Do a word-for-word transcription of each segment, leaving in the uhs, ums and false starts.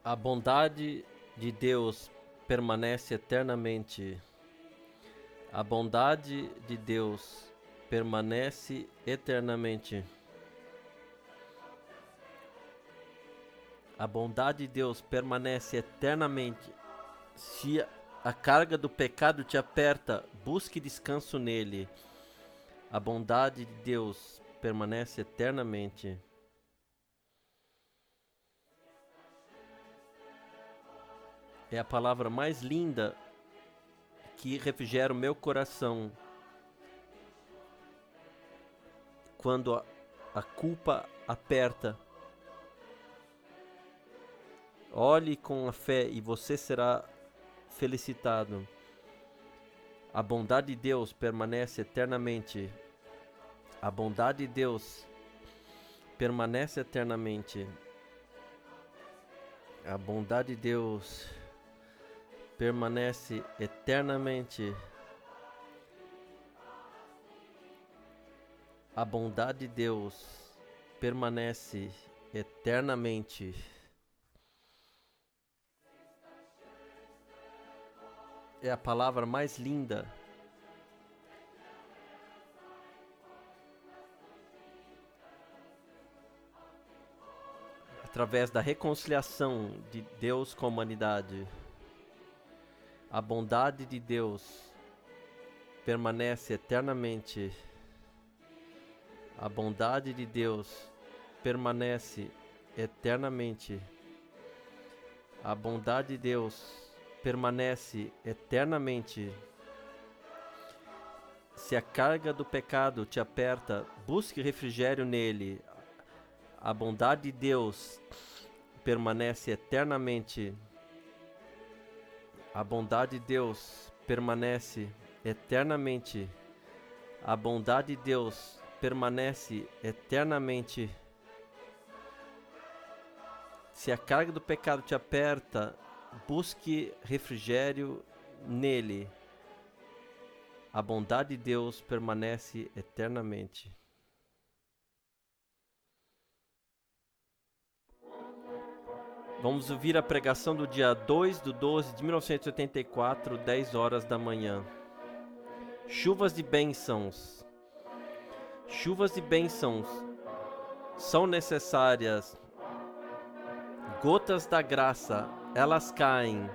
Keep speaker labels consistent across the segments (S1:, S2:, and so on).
S1: A bondade de Deus permanece eternamente. A bondade de Deus permanece eternamente. A bondade de Deus permanece eternamente. Se a carga do pecado te aperta, busque descanso nele. A bondade de Deus permanece eternamente. É a palavra mais linda que refrigera o meu coração quando a, a culpa aperta. Olhe com a fé e você será felicitado. A bondade de Deus permanece eternamente. A bondade de Deus permanece eternamente. A bondade de Deus permanece eternamente. A bondade de Deus permanece eternamente. É a palavra mais linda através da reconciliação de Deus com a humanidade. A bondade de Deus permanece eternamente. A bondade de Deus permanece eternamente. A bondade de Deus permanece eternamente. Se a carga do pecado te aperta, busque refrigério nele. A bondade de Deus permanece eternamente. A bondade de Deus permanece eternamente. A bondade de Deus permanece eternamente. Se a carga do pecado te aperta, busque refrigério nele. A bondade de Deus permanece eternamente. Vamos ouvir a pregação do dia dois de doze de mil novecentos e oitenta e quatro, dez horas da manhã. Chuvas de bênçãos. Chuvas de bênçãos são necessárias. Gotas da graça, elas caem.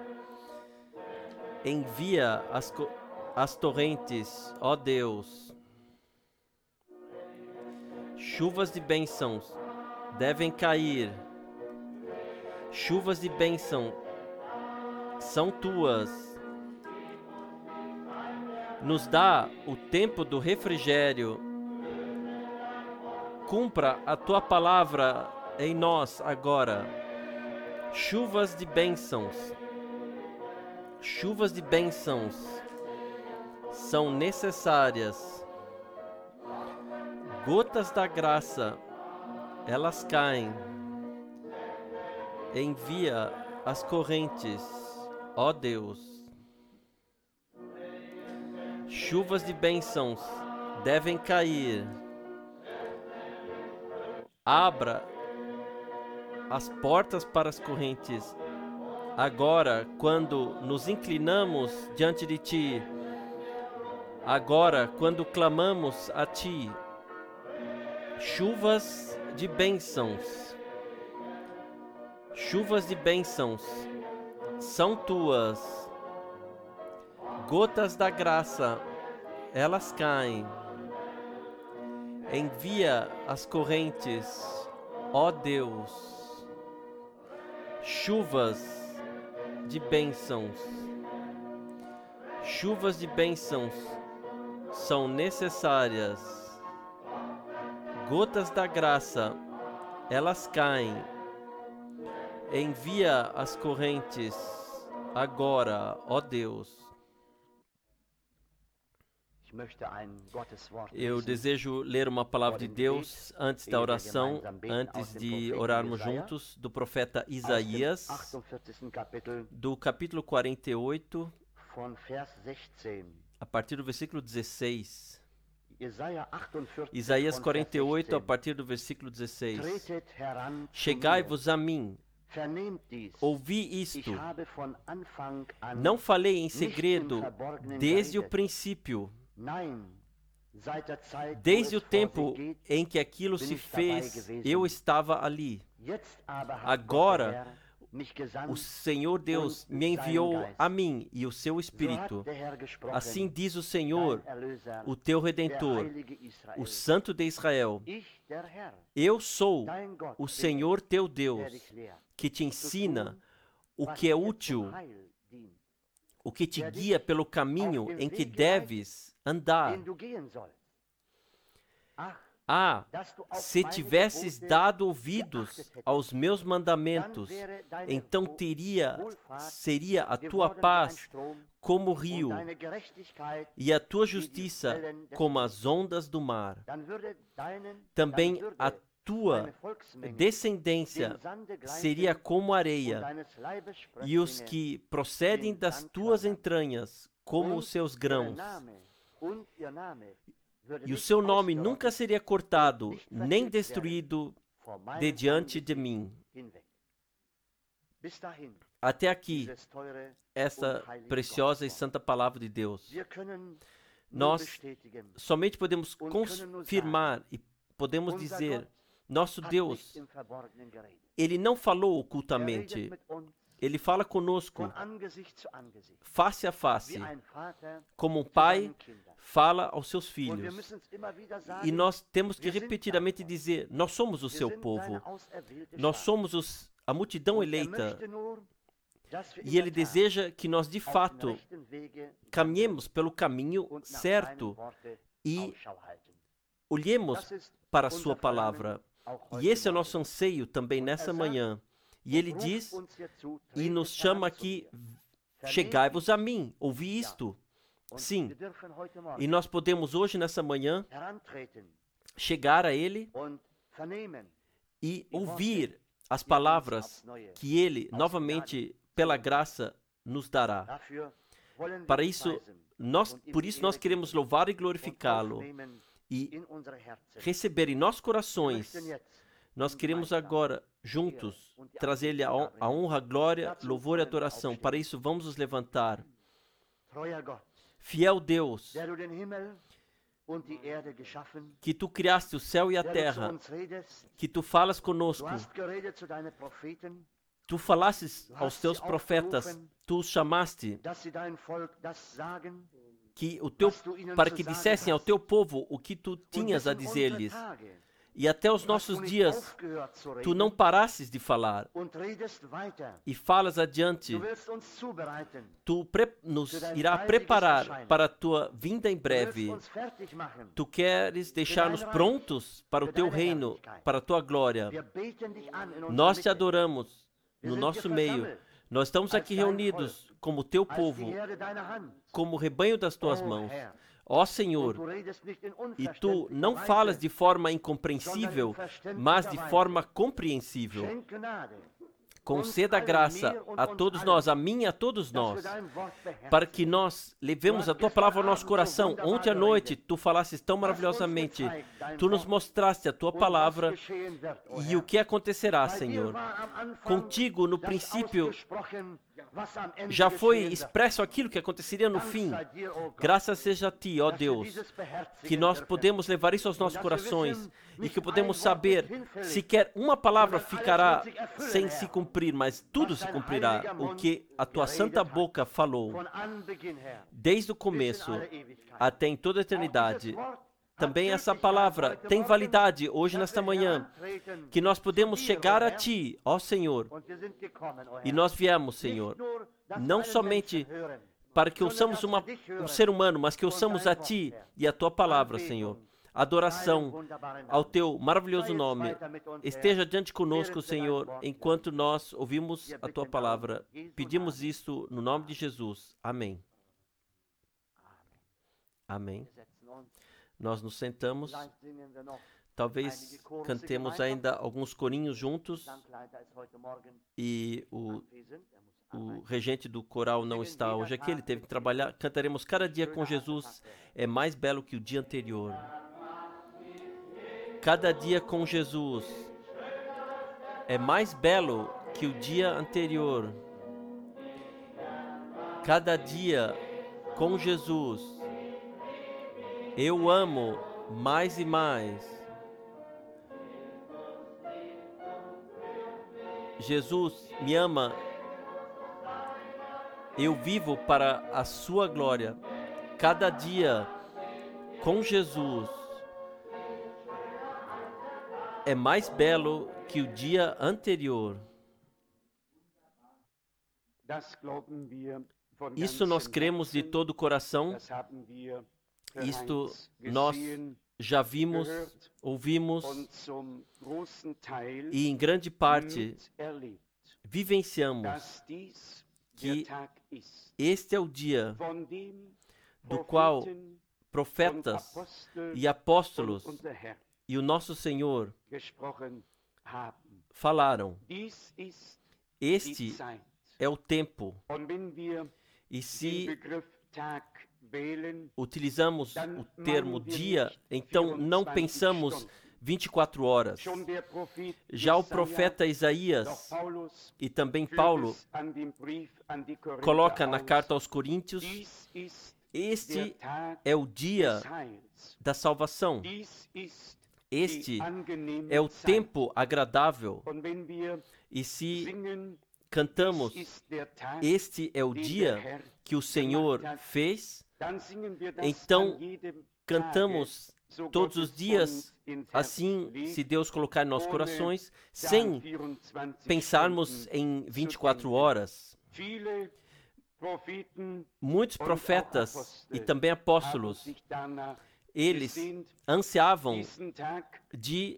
S1: Envia as, as torrentes, ó Deus. Chuvas de bênçãos devem cair. Chuvas de bênção são tuas. Nos dá o tempo do refrigério. Cumpra a tua palavra em nós agora. Chuvas de bênçãos. Chuvas de bênçãos são necessárias. Gotas da graça, elas caem. Envia as correntes, ó Deus. Chuvas de bênçãos devem cair. Abra as portas para as correntes. Agora, quando nos inclinamos diante de Ti. Agora, quando clamamos a Ti. Chuvas de bênçãos. Chuvas de bênçãos são tuas. Gotas da graça, elas caem. Envia as correntes, ó Deus. Chuvas de bênçãos. Chuvas de bênçãos são necessárias. Gotas da graça, elas caem. Envia as correntes agora, ó Deus. Eu desejo ler uma palavra de Deus antes da oração, antes de orarmos juntos, do profeta Isaías, do capítulo quarenta e oito, a partir do versículo dezesseis. Isaías quarenta e oito, a partir do versículo dezesseis. Chegai-vos a mim, ouvi isto. Não falei em segredo desde o princípio, desde o tempo em que aquilo se fez, eu estava ali. Agora, o Senhor Deus me enviou a mim e o seu Espírito. Assim diz o Senhor, o teu Redentor, o Santo de Israel. Eu sou o Senhor teu Deus, que te ensina o que é útil, o que te guia pelo caminho em que deves andar. Ah, se tivesses dado ouvidos aos meus mandamentos, então teria, seria a tua paz como o rio, e a tua justiça como as ondas do mar. Também a tua descendência seria como areia, e os que procedem das tuas entranhas como os seus grãos. E o seu nome nunca seria cortado, nem destruído de diante de mim. Até aqui, essa preciosa e santa palavra de Deus. Nós somente podemos confirmar e podemos dizer, nosso Deus, Ele não falou ocultamente. Ele fala conosco, face a face, como um pai fala aos seus filhos. E nós temos que repetidamente dizer, nós somos o seu povo, nós somos os, a multidão eleita, e Ele deseja que nós, de fato, caminhemos pelo caminho certo e olhemos para a sua palavra. E esse é o nosso anseio também nessa manhã. E Ele diz e nos chama aqui, chegai-vos a mim, ouvi isto. Sim, e nós podemos hoje, nessa manhã, chegar a Ele e ouvir as palavras que Ele, novamente, pela graça, nos dará. Para isso, nós, por isso nós queremos louvar e glorificá-lo e receber em nossos corações. Nós queremos agora, juntos, trazer-lhe a honra, a glória, louvor e adoração. Para isso, vamos nos levantar. Fiel Deus, que Tu criaste o céu e a terra, que Tu falas conosco, Tu falastes aos Teus profetas, Tu os chamaste, que o teu, para que dissessem ao Teu povo o que Tu tinhas a dizer-lhes. E até os nossos dias, Tu não parasses de falar e falas adiante. Tu nos irá preparar para a Tua vinda em breve. Tu queres deixar-nos prontos para o Teu reino, para a Tua glória. Nós Te adoramos no nosso meio. Nós estamos aqui reunidos como Teu povo, como o rebanho das Tuas mãos. Ó Senhor, e Tu não falas de forma incompreensível, mas de forma compreensível. Conceda graça a todos nós, a mim e a todos nós, para que nós levemos a Tua palavra ao nosso coração. Ontem à noite, Tu falasses tão maravilhosamente. Tu nos mostraste a Tua palavra e o que acontecerá, Senhor. Contigo, no princípio, já foi expresso aquilo que aconteceria no fim. Graças seja a Ti, ó Deus, que nós podemos levar isso aos nossos corações e que podemos saber, sequer uma palavra ficará sem se cumprir, mas tudo se cumprirá, o que a Tua santa boca falou, desde o começo até em toda a eternidade. Também essa palavra tem validade hoje, nesta manhã, que nós podemos chegar a Ti, ó Senhor, e nós viemos, Senhor, não somente para que ouçamos uma, um ser humano, mas que ouçamos a Ti e a Tua palavra, Senhor. Adoração ao Teu maravilhoso nome. Esteja diante conosco, Senhor, enquanto nós ouvimos a Tua palavra. Pedimos isto no nome de Jesus. Amém. Amém. Nós nos sentamos, talvez cantemos ainda alguns corinhos juntos e o, o regente do coral não está hoje aqui, ele teve que trabalhar. Cantaremos Cada Dia com Jesus é mais belo que o dia anterior. Cada dia com Jesus é mais belo que o dia anterior. Cada dia com Jesus, eu amo mais e mais. Jesus me ama. Eu vivo para a sua glória. Cada dia com Jesus é mais belo que o dia anterior. Isso nós cremos de todo o coração. Isto nós já vimos, ouvimos e em grande parte vivenciamos que este é o dia do qual profetas e apóstolos e o nosso Senhor falaram. Este é o tempo. E se utilizamos o termo dia, então não pensamos vinte e quatro horas. Já o profeta Isaías e também Paulo coloca na carta aos Coríntios, este é o dia da salvação. Este é o tempo agradável. E se cantamos, este é o dia que o Senhor fez, então cantamos todos os dias, assim, se Deus colocar em nossos corações, sem pensarmos em vinte e quatro horas. Muitos profetas e também apóstolos, eles ansiavam de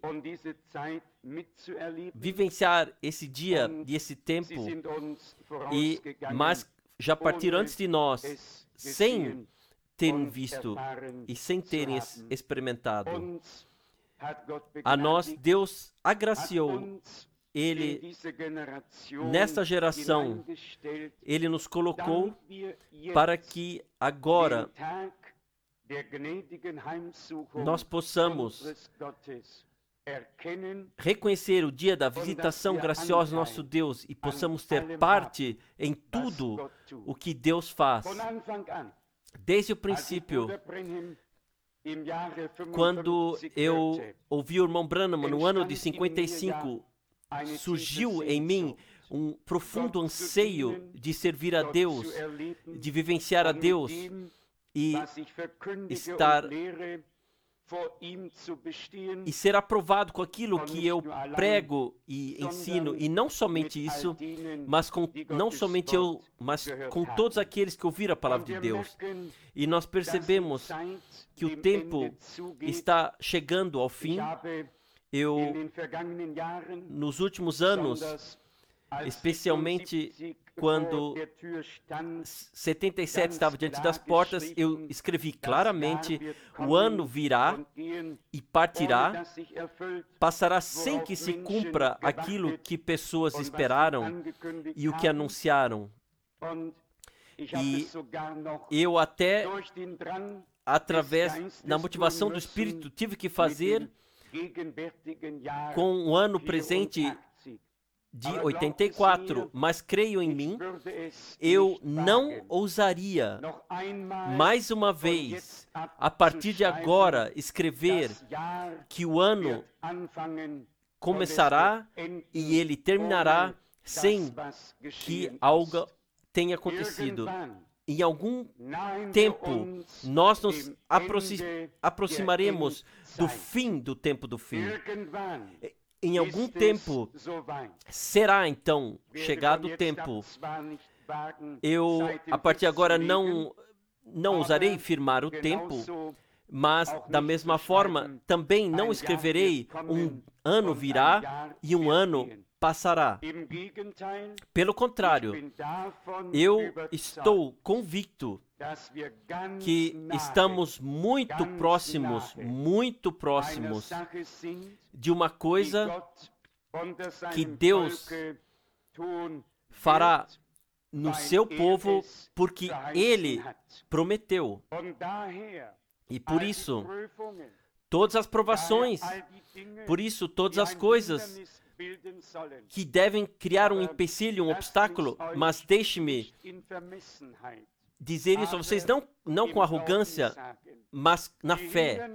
S1: vivenciar esse dia e esse tempo, e, mas já partiram antes de nós, sem terem visto e sem terem experimentado. A nós, Deus agraciou. Ele, nesta geração, Ele nos colocou para que agora nós possamos reconhecer o dia da visitação graciosa do nosso Deus e possamos ter parte em tudo o que Deus faz. Desde o princípio, quando eu ouvi o irmão Branham no ano de cinquenta e cinco, surgiu em mim um profundo anseio de servir a Deus, de vivenciar a Deus e estar e ser aprovado com aquilo que eu prego e ensino, e não somente isso, mas com não somente eu, mas com todos aqueles que ouviram a palavra de Deus. E nós percebemos que o tempo está chegando ao fim. Eu, nos últimos anos, especialmente quando setenta e sete estava diante das portas, eu escrevi claramente: o ano virá e partirá, passará sem que se cumpra aquilo que pessoas esperaram e o que anunciaram. E eu até, através da motivação do Espírito, tive que fazer com o ano presente de oitenta e quatro, mas creio em mim, eu não ousaria mais uma vez, a partir de agora, escrever que o ano começará e ele terminará sem que algo tenha acontecido. Em algum tempo, nós nos aproxim- aproximaremos do fim do tempo do fim. Em algum tempo, será então chegado o tempo. Eu, a partir de agora, não, não usarei firmar o tempo, mas, da mesma forma, também não escreverei um ano virá e um ano passará. Pelo contrário, eu estou convicto que estamos muito próximos, muito próximos de uma coisa que Deus fará no seu povo, porque Ele prometeu. E por isso, todas as provações, por isso, todas as coisas, que devem criar um empecilho, um obstáculo, mas deixe-me dizer isso a vocês não, não com arrogância, mas na fé.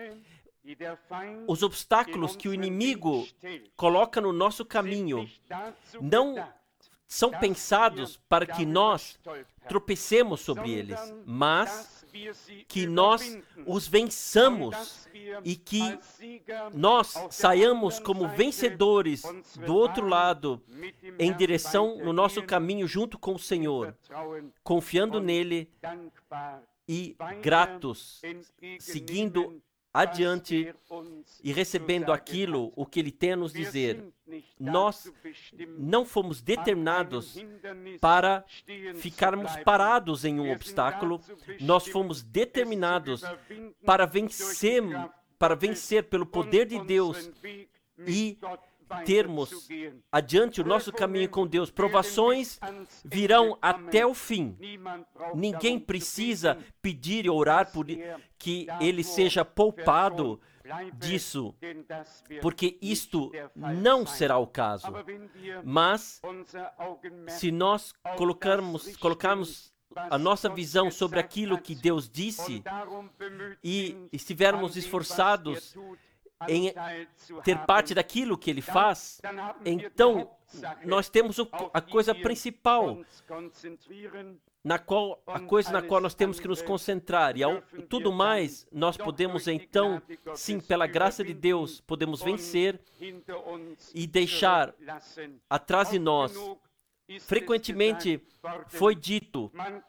S1: Os obstáculos que o inimigo coloca no nosso caminho não são pensados para que nós tropecemos sobre eles, mas que nós os vençamos e que nós saiamos como vencedores do outro lado, em direção no nosso caminho junto com o Senhor, confiando nele e gratos, seguindo adiante e recebendo aquilo o que Ele tem a nos dizer. Nós não fomos determinados para ficarmos parados em um obstáculo, nós fomos determinados para vencer, para vencer pelo poder de Deus e termos adiante o nosso caminho com Deus. Provações virão até o fim. Ninguém precisa pedir e orar por que ele seja poupado disso, porque isto não será o caso. Mas, se nós colocarmos, colocarmos a nossa visão sobre aquilo que Deus disse e estivermos esforçados em ter parte daquilo que Ele faz, então nós temos a coisa principal, na qual, a coisa na qual nós temos que nos concentrar, e ao, tudo mais nós podemos então, sim, pela graça de Deus, podemos vencer e deixar atrás de nós. Frequentemente foi dito: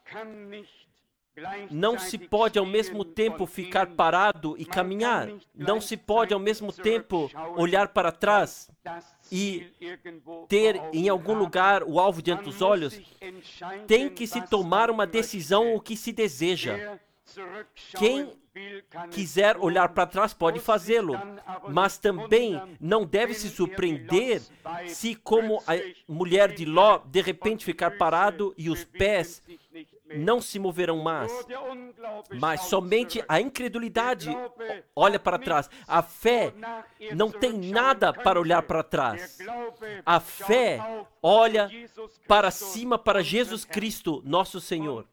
S1: não se pode ao mesmo tempo ficar parado e caminhar. Não se pode ao mesmo tempo olhar para trás e ter em algum lugar o alvo diante dos olhos. Tem que se tomar uma decisão o que se deseja. Quem quiser olhar para trás pode fazê-lo, mas também não deve se surpreender se, como a mulher de Ló, de repente ficar parado e os pés não se moverão mais. Mas somente a incredulidade olha para trás. A fé não tem nada para olhar para trás. A fé olha para cima, para Jesus Cristo, nosso Senhor.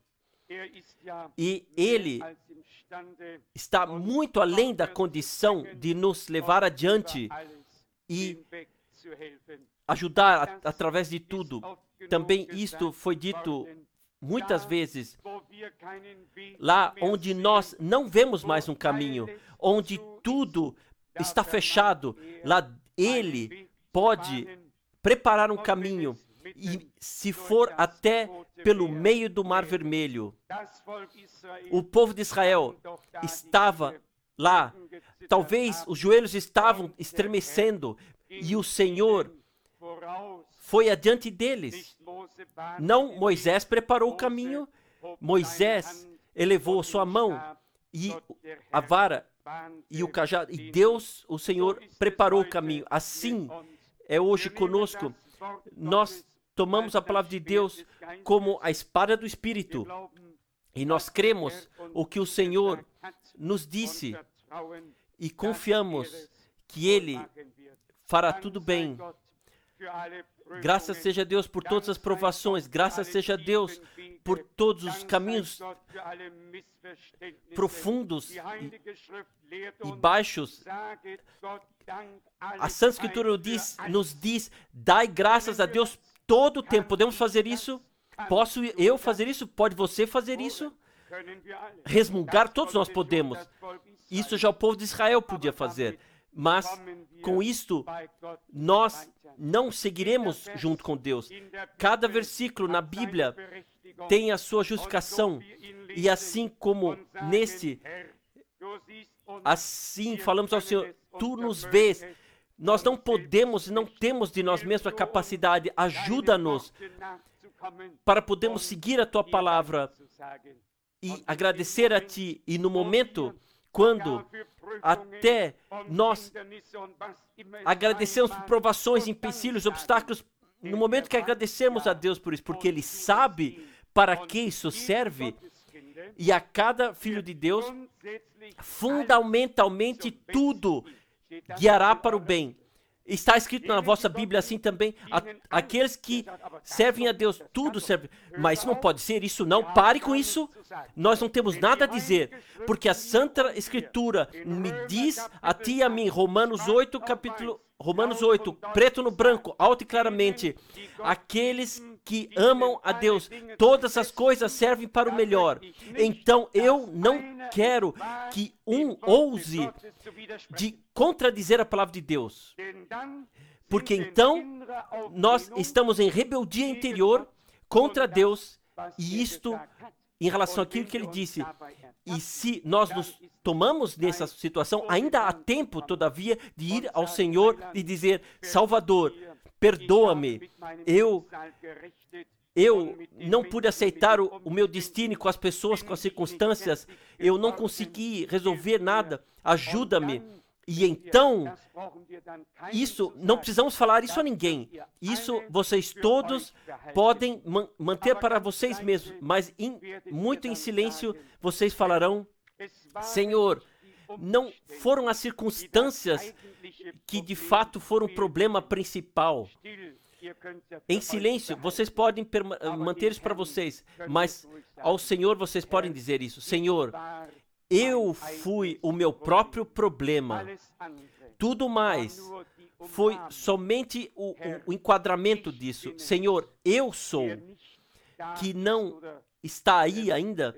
S1: E Ele está muito além da condição de nos levar adiante e ajudar a, através de tudo. Também isto foi dito muitas vezes, lá onde nós não vemos mais um caminho, onde tudo está fechado, lá Ele pode preparar um caminho, e se for até pelo meio do Mar Vermelho. O povo de Israel estava lá, talvez os joelhos estavam estremecendo, e o Senhor foi adiante deles. Não, Moisés preparou o caminho, Moisés elevou sua mão e a vara e o cajado, e Deus, o Senhor, preparou o caminho. Assim é hoje conosco. Nós tomamos a palavra de Deus como a espada do Espírito e nós cremos o que o Senhor nos disse e confiamos que Ele fará tudo bem. Graças seja a Deus por todas as provações, graças seja a Deus por todos os caminhos profundos e, e baixos. A Santa Escritura diz, nos diz: dai graças a Deus todo o tempo. Podemos fazer isso? Posso eu fazer isso? Pode você fazer isso? Resmungar, todos nós podemos. Isso já o povo de Israel podia fazer. Mas, com isto, nós não seguiremos junto com Deus. Cada versículo na Bíblia tem a sua justificação. E assim como nesse, assim falamos ao Senhor: tu nos vês. Nós não podemos e não temos de nós mesmos a capacidade. Ajuda-nos para podermos seguir a Tua palavra e agradecer a Ti. E no momento quando até nós agradecemos por provações, empecilhos, obstáculos, no momento que agradecemos a Deus por isso, porque Ele sabe para que isso serve, e a cada filho de Deus, fundamentalmente tudo guiará para o bem. Está escrito na vossa Bíblia assim também, a, aqueles que servem a Deus, tudo serve. Mas isso não pode ser, isso não, pare com isso. Nós não temos nada a dizer, porque a Santa Escritura me diz a ti e a mim, Romanos oito, capítulo, Romanos oito, preto no branco, alto e claramente, aqueles que amam a Deus, todas as coisas servem para o melhor. Então eu não quero que um ouse de contradizer a palavra de Deus, porque então nós estamos em rebeldia interior contra Deus, e isto em relação àquilo que ele disse. E se nós nos tomamos nessa situação, ainda há tempo, todavia, de ir ao Senhor e dizer: Salvador, perdoa-me, eu, eu não pude aceitar o, o meu destino com as pessoas, com as circunstâncias, eu não consegui resolver nada, ajuda-me. E então, isso, não precisamos falar isso a ninguém. Isso vocês todos podem man manter para vocês mesmos, mas em, muito em silêncio vocês falarão: Senhor, não foram as circunstâncias que de fato foram o problema principal. Em silêncio, vocês podem manter isso para vocês, mas ao Senhor vocês podem dizer isso: Senhor, eu fui o meu próprio problema. Tudo mais foi somente o, o, o enquadramento disso. Senhor, eu sou, que não está aí ainda,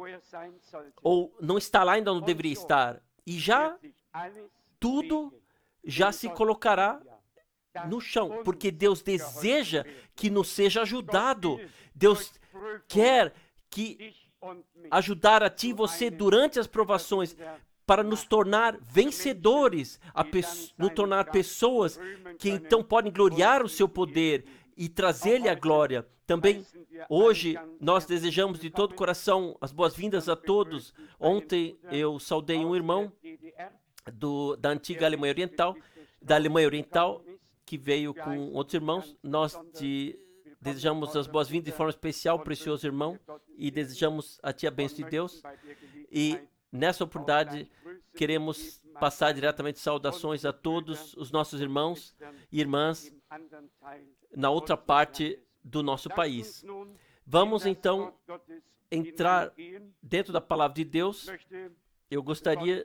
S1: ou não está lá ainda onde deveria estar. E já tudo já se colocará no chão, porque Deus deseja que nos seja ajudado. Deus quer que ajudar a ti e você durante as provações, para nos tornar vencedores, a nos tornar pessoas que então podem gloriar o seu poder e trazer-lhe a glória. Também, hoje, nós desejamos de todo o coração as boas-vindas a todos. Ontem eu saudei um irmão do, da antiga Alemanha Oriental, da Alemanha Oriental, que veio com outros irmãos. Nós te desejamos as boas-vindas de forma especial, precioso irmão, e desejamos a ti a bênção de Deus. E nessa oportunidade queremos passar diretamente saudações a todos os nossos irmãos e irmãs na outra parte do nosso país. Vamos então entrar dentro da palavra de Deus. Eu gostaria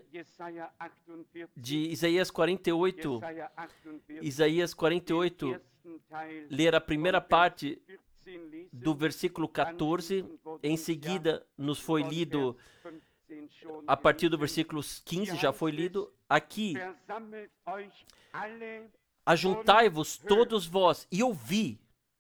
S1: de Isaías quarenta e oito, Isaías quarenta e oito, ler a primeira parte do versículo quatorze, em seguida nos foi lido a partir do versículo quinze, já foi lido. Aqui, ajuntai-vos todos vós e ouvi.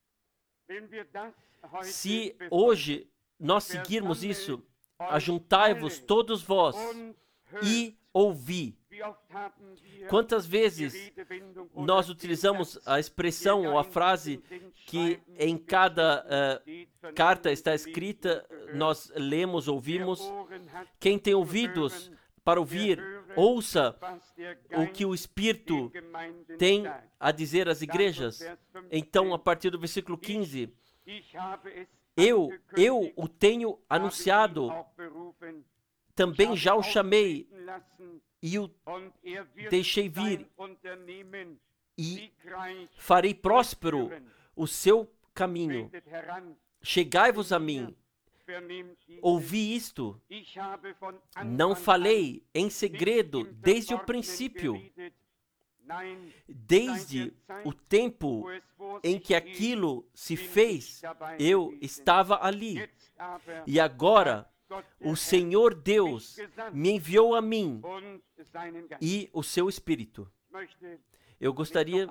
S1: Se hoje nós seguirmos isso, ajuntai-vos todos vós e ouvi. Quantas vezes nós utilizamos a expressão ou a frase que em cada uh, carta está escrita, nós lemos, ouvimos. Quem tem ouvidos para ouvir, ouça o que o Espírito tem a dizer às igrejas. Então, a partir do versículo quinze, eu, eu o tenho anunciado, também já o chamei e o deixei vir, e farei próspero o seu caminho. Chegai-vos a mim, ouvi isto. Não falei em segredo desde o princípio, desde o tempo em que aquilo se fez, eu estava ali. E agora o Senhor Deus me enviou a mim e o seu Espírito. Eu gostaria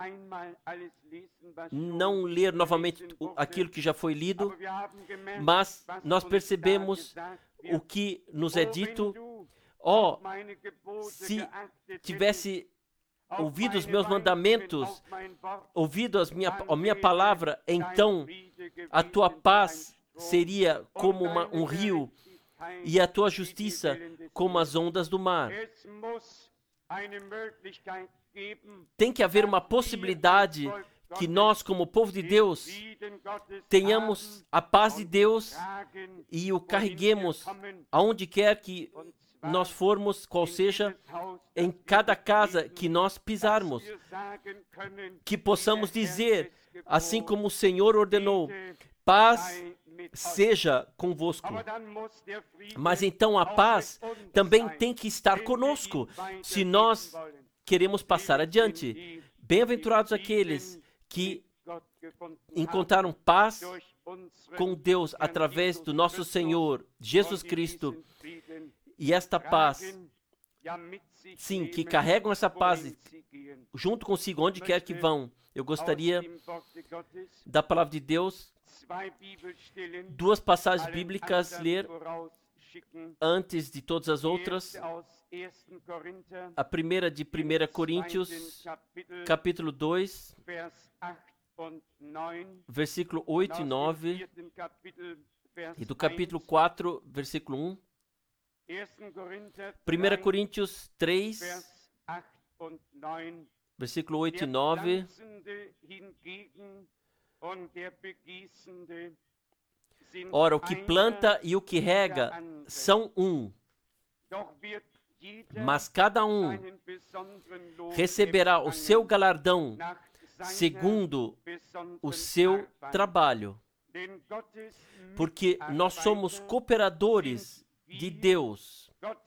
S1: não ler novamente aquilo que já foi lido, mas nós percebemos o que nos é dito. Ó, oh, se tivesse ouvido os meus mandamentos, ouvido as minha, a minha palavra, então a tua paz seria como uma, um rio, e a tua justiça como as ondas do mar. Tem que haver uma possibilidade que nós, como povo de Deus, tenhamos a paz de Deus e o carreguemos aonde quer que nós formos, qual seja, em cada casa que nós pisarmos, que possamos dizer, assim como o Senhor ordenou, paz seja convosco. Mas então a paz também tem que estar conosco, se nós queremos passar adiante. Bem-aventurados aqueles que encontraram paz com Deus através do nosso Senhor Jesus Cristo. E esta paz, sim, que carregam essa paz junto consigo, onde quer que vão. Eu gostaria da palavra de Deus, duas passagens bíblicas ler antes de todas as outras. A primeira de primeira Coríntios, capítulo dois, versículo oito e nove, e do capítulo quatro, versículo um. primeira Coríntios três, versículo oito e nove. Ora, o que planta e o que rega são um, mas cada um receberá o seu galardão segundo o seu trabalho, porque nós somos cooperadores de Deus.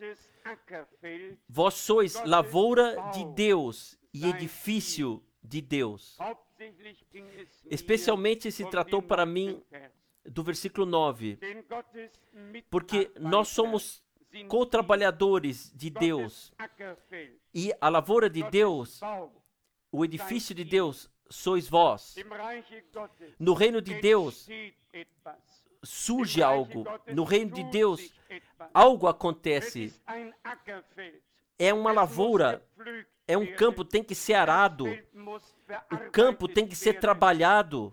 S1: Vós sois lavoura de Deus e edifício de Deus. Especialmente se tratou para mim do versículo nove, porque nós somos co-trabalhadores de Deus, e a lavoura de Deus, o edifício de Deus, sois vós. No reino de Deus surge algo, no reino de Deus algo acontece. É uma lavoura, é um campo, tem que ser arado, o campo tem que ser trabalhado,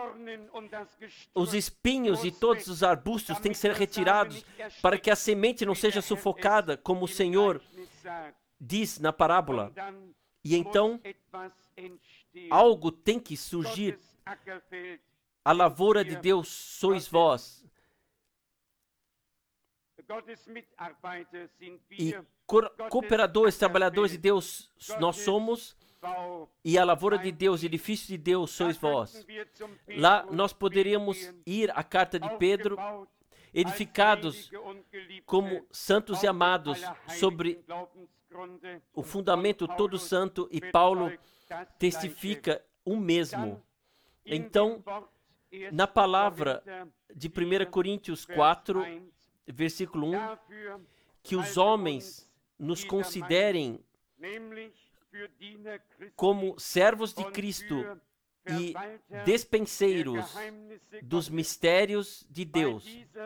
S1: os espinhos e todos os arbustos têm que ser retirados para que a semente não seja sufocada, como o Senhor diz na parábola. E então, algo tem que surgir. A lavoura de Deus sois vós. E co- cooperadores, trabalhadores de Deus nós somos, e a lavoura de Deus, edifício de Deus sois vós. Lá nós poderíamos ir à carta de Pedro, edificados como santos e amados sobre o fundamento todo santo, e Paulo testifica o mesmo. Então, na palavra de primeira Coríntios quatro, versículo um, que os homens nos considerem como servos de Cristo e despenseiros dos mistérios de Deus.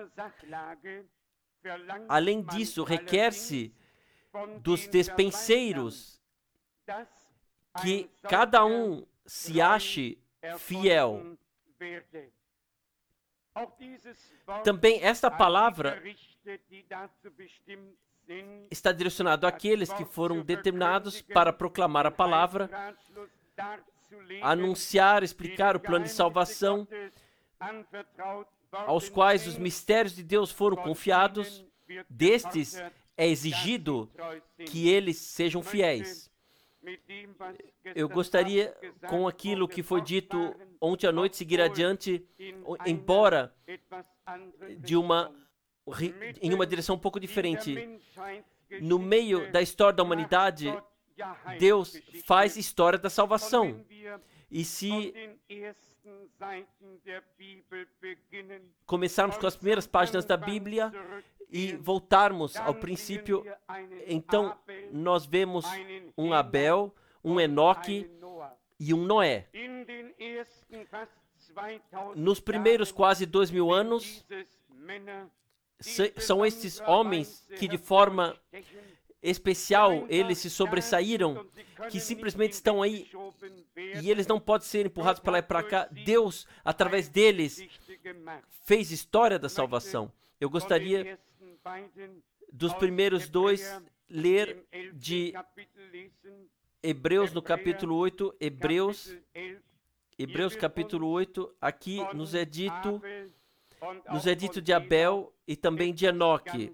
S1: Além disso, requer-se dos despenseiros que cada um se ache fiel. Também esta palavra está direcionada àqueles que foram determinados para proclamar a palavra, anunciar, explicar o plano de salvação, aos quais os mistérios de Deus foram confiados. Destes é exigido que eles sejam fiéis. Eu gostaria, com aquilo que foi dito ontem à noite, seguir adiante, embora de uma, em uma direção um pouco diferente. No meio da história da humanidade, Deus faz história da salvação. E se começarmos com as primeiras páginas da Bíblia e voltarmos ao princípio, então nós vemos um Abel, um Enoque e um Noé. Nos primeiros quase dois mil anos, são estes homens que de forma especial eles se sobressaíram, que simplesmente estão aí e eles não podem ser empurrados para lá e para cá. Deus, através deles, fez história da salvação. Eu gostaria dos primeiros dois ler de Hebreus no capítulo oito, Hebreus, Hebreus capítulo oito, aqui nos é dito, nos é dito de Abel e também de Enoque.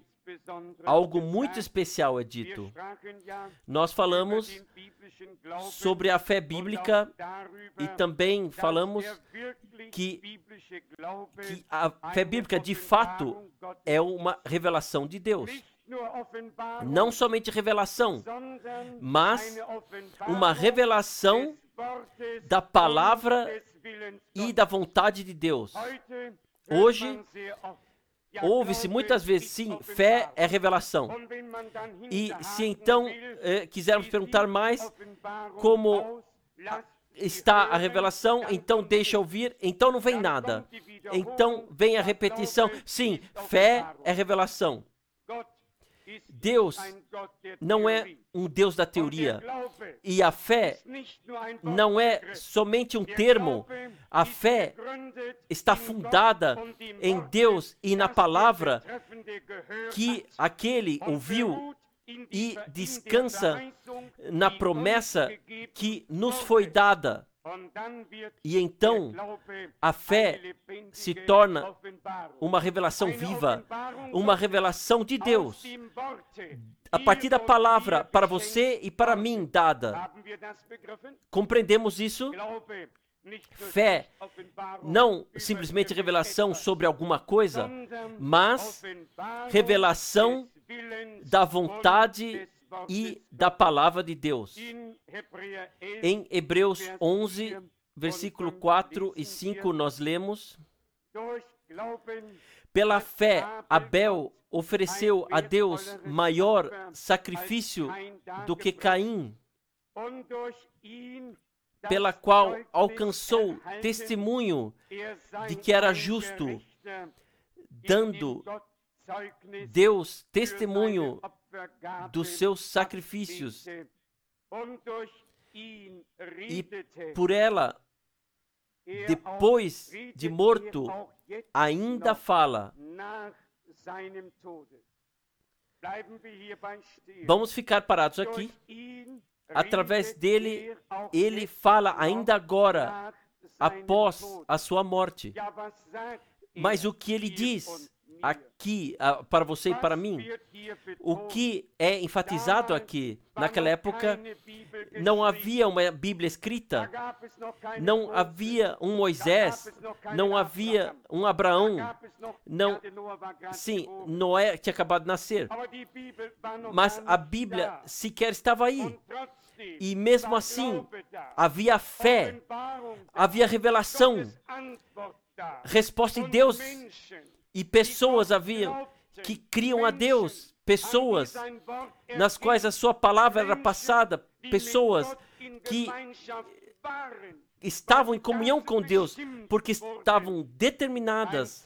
S1: algo muito especial é dito. Nós falamos sobre a fé bíblica e também falamos que, que a fé bíblica de fato é uma revelação de Deus. Não somente revelação, mas uma revelação da palavra e da vontade de Deus. Hoje, ouve-se muitas vezes, sim, fé é revelação. E se então eh, quisermos perguntar mais como está a revelação, então deixa ouvir, então não vem nada. Então vem a repetição, sim, fé é revelação. Deus não é um Deus da teoria. E a fé não é somente um termo. A fé está fundada em Deus e na palavra que aquele ouviu e descansa na promessa que nos foi dada. E então a fé se torna uma revelação viva, uma revelação de Deus, a partir da palavra para você e para mim dada. Compreendemos isso? Fé, não simplesmente revelação sobre alguma coisa, mas revelação da vontade e da palavra de Deus. Em Hebreus onze, versículo quatro e cinco, nós lemos: pela fé, Abel ofereceu a Deus maior sacrifício do que Caim, pela qual alcançou testemunho de que era justo, dando Deus testemunho dos seus sacrifícios, e por ela, depois de morto, ainda fala. Vamos ficar parados aqui. Através dele, ele fala ainda agora, após a sua morte. Mas o que ele diz aqui, uh, para você e para mim, o que é enfatizado aqui, naquela época, não havia uma Bíblia escrita, não havia um Moisés, não havia um Abraão, não, sim, Noé tinha acabado de nascer, mas a Bíblia sequer estava aí, e mesmo assim, havia fé, havia revelação, resposta de Deus. E pessoas haviam que criam a Deus, pessoas nas quais a sua palavra era passada, pessoas que estavam em comunhão com Deus, porque estavam determinadas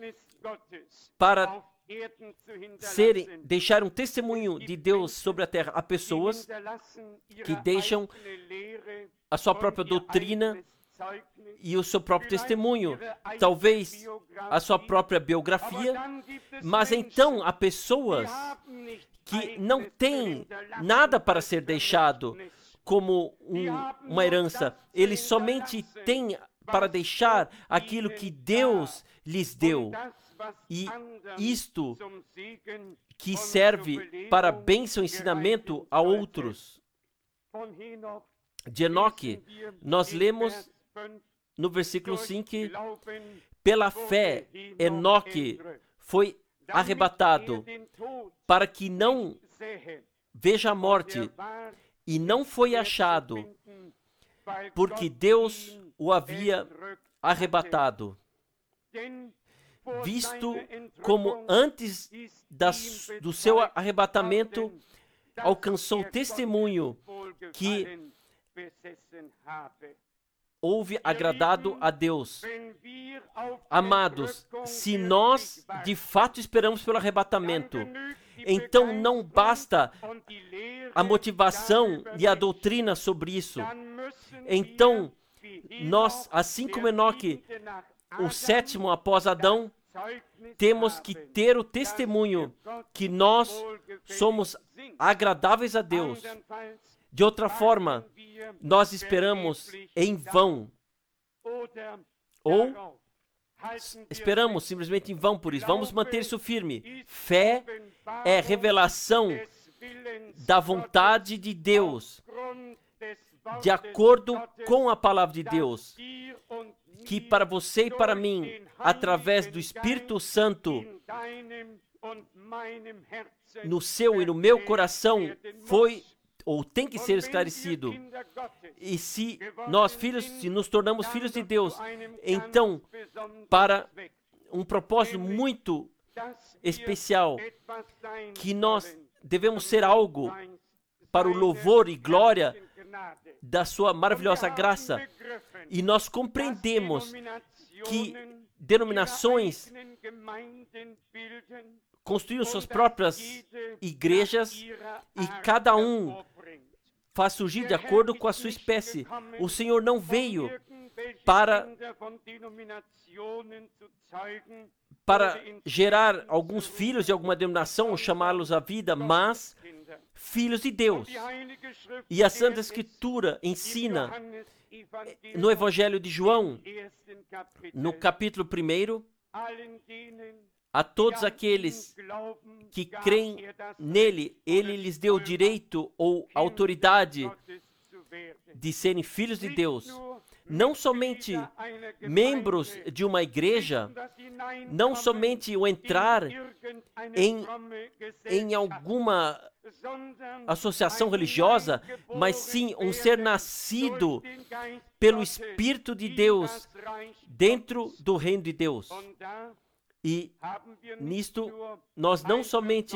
S1: para serem, deixar um testemunho de Deus sobre a terra. Há pessoas que deixam a sua própria doutrina e o seu próprio testemunho, talvez a sua própria biografia, mas então há pessoas que não têm nada para ser deixado como um, uma herança. Eles somente têm para deixar aquilo que Deus lhes deu, e isto que serve para bênção e ensinamento a outros. De Enoque, nós lemos no versículo cinco, pela fé, Enoque foi arrebatado para que não veja a morte, e não foi achado, porque Deus o havia arrebatado. Visto como antes das, do seu arrebatamento alcançou testemunho que houve agradado a Deus. Amados, se nós de fato esperamos pelo arrebatamento, então não basta a motivação e a doutrina sobre isso. Então, nós, assim como Enoque, o sétimo após Adão, temos que ter o testemunho que nós somos agradáveis a Deus. De outra forma, nós esperamos em vão. Ou esperamos simplesmente em vão por isso. Vamos manter isso firme. Fé é revelação da vontade de Deus, de acordo com a palavra de Deus, que para você e para mim, através do Espírito Santo, no seu e no meu coração, foi ou tem que ser esclarecido. E se nós filhos, se nos tornamos filhos de Deus, então, para um propósito muito especial, que nós devemos ser algo para o louvor e glória da sua maravilhosa graça. E nós compreendemos que denominações construíram suas próprias igrejas e cada um faz surgir de acordo com a sua espécie. O Senhor não veio para para gerar alguns filhos de alguma denominação ou chamá-los à vida, mas filhos de Deus. E a Santa Escritura ensina no Evangelho de João, no capítulo primeiro, a todos aqueles que creem nele, ele lhes deu direito ou autoridade de serem filhos de Deus. Não somente membros de uma igreja, não somente o entrar em, em alguma associação religiosa, mas sim um ser nascido pelo Espírito de Deus dentro do reino de Deus. E nisto nós não somente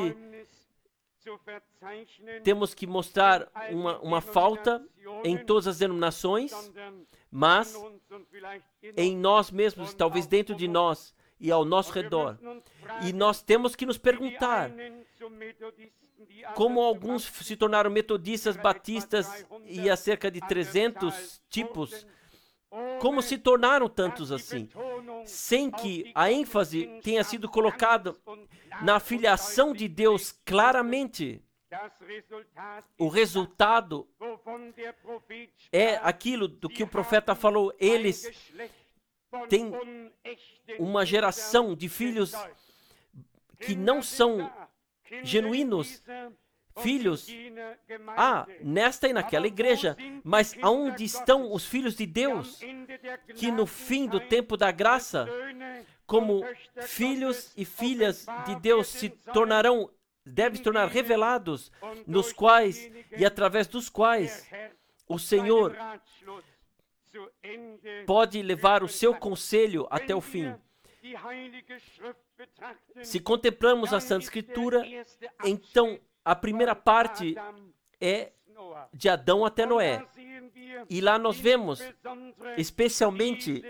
S1: temos que mostrar uma, uma falta em todas as denominações, mas em nós mesmos, talvez dentro de nós e ao nosso redor. E nós temos que nos perguntar como alguns se tornaram metodistas, batistas e há cerca de trezentos tipos. Como se tornaram tantos assim? Sem que a ênfase tenha sido colocada na filiação de Deus claramente. O resultado é aquilo do que o profeta falou. Eles têm uma geração de filhos que não são genuínos, filhos, ah, nesta e naquela igreja, mas aonde estão os filhos de Deus, que no fim do tempo da graça, como filhos e filhas de Deus se tornarão, devem se tornar revelados, nos quais e através dos quais o Senhor pode levar o seu conselho até o fim. Se contemplamos a Santa Escritura, então a primeira parte é de Adão até Noé. E lá nós vemos, especialmente,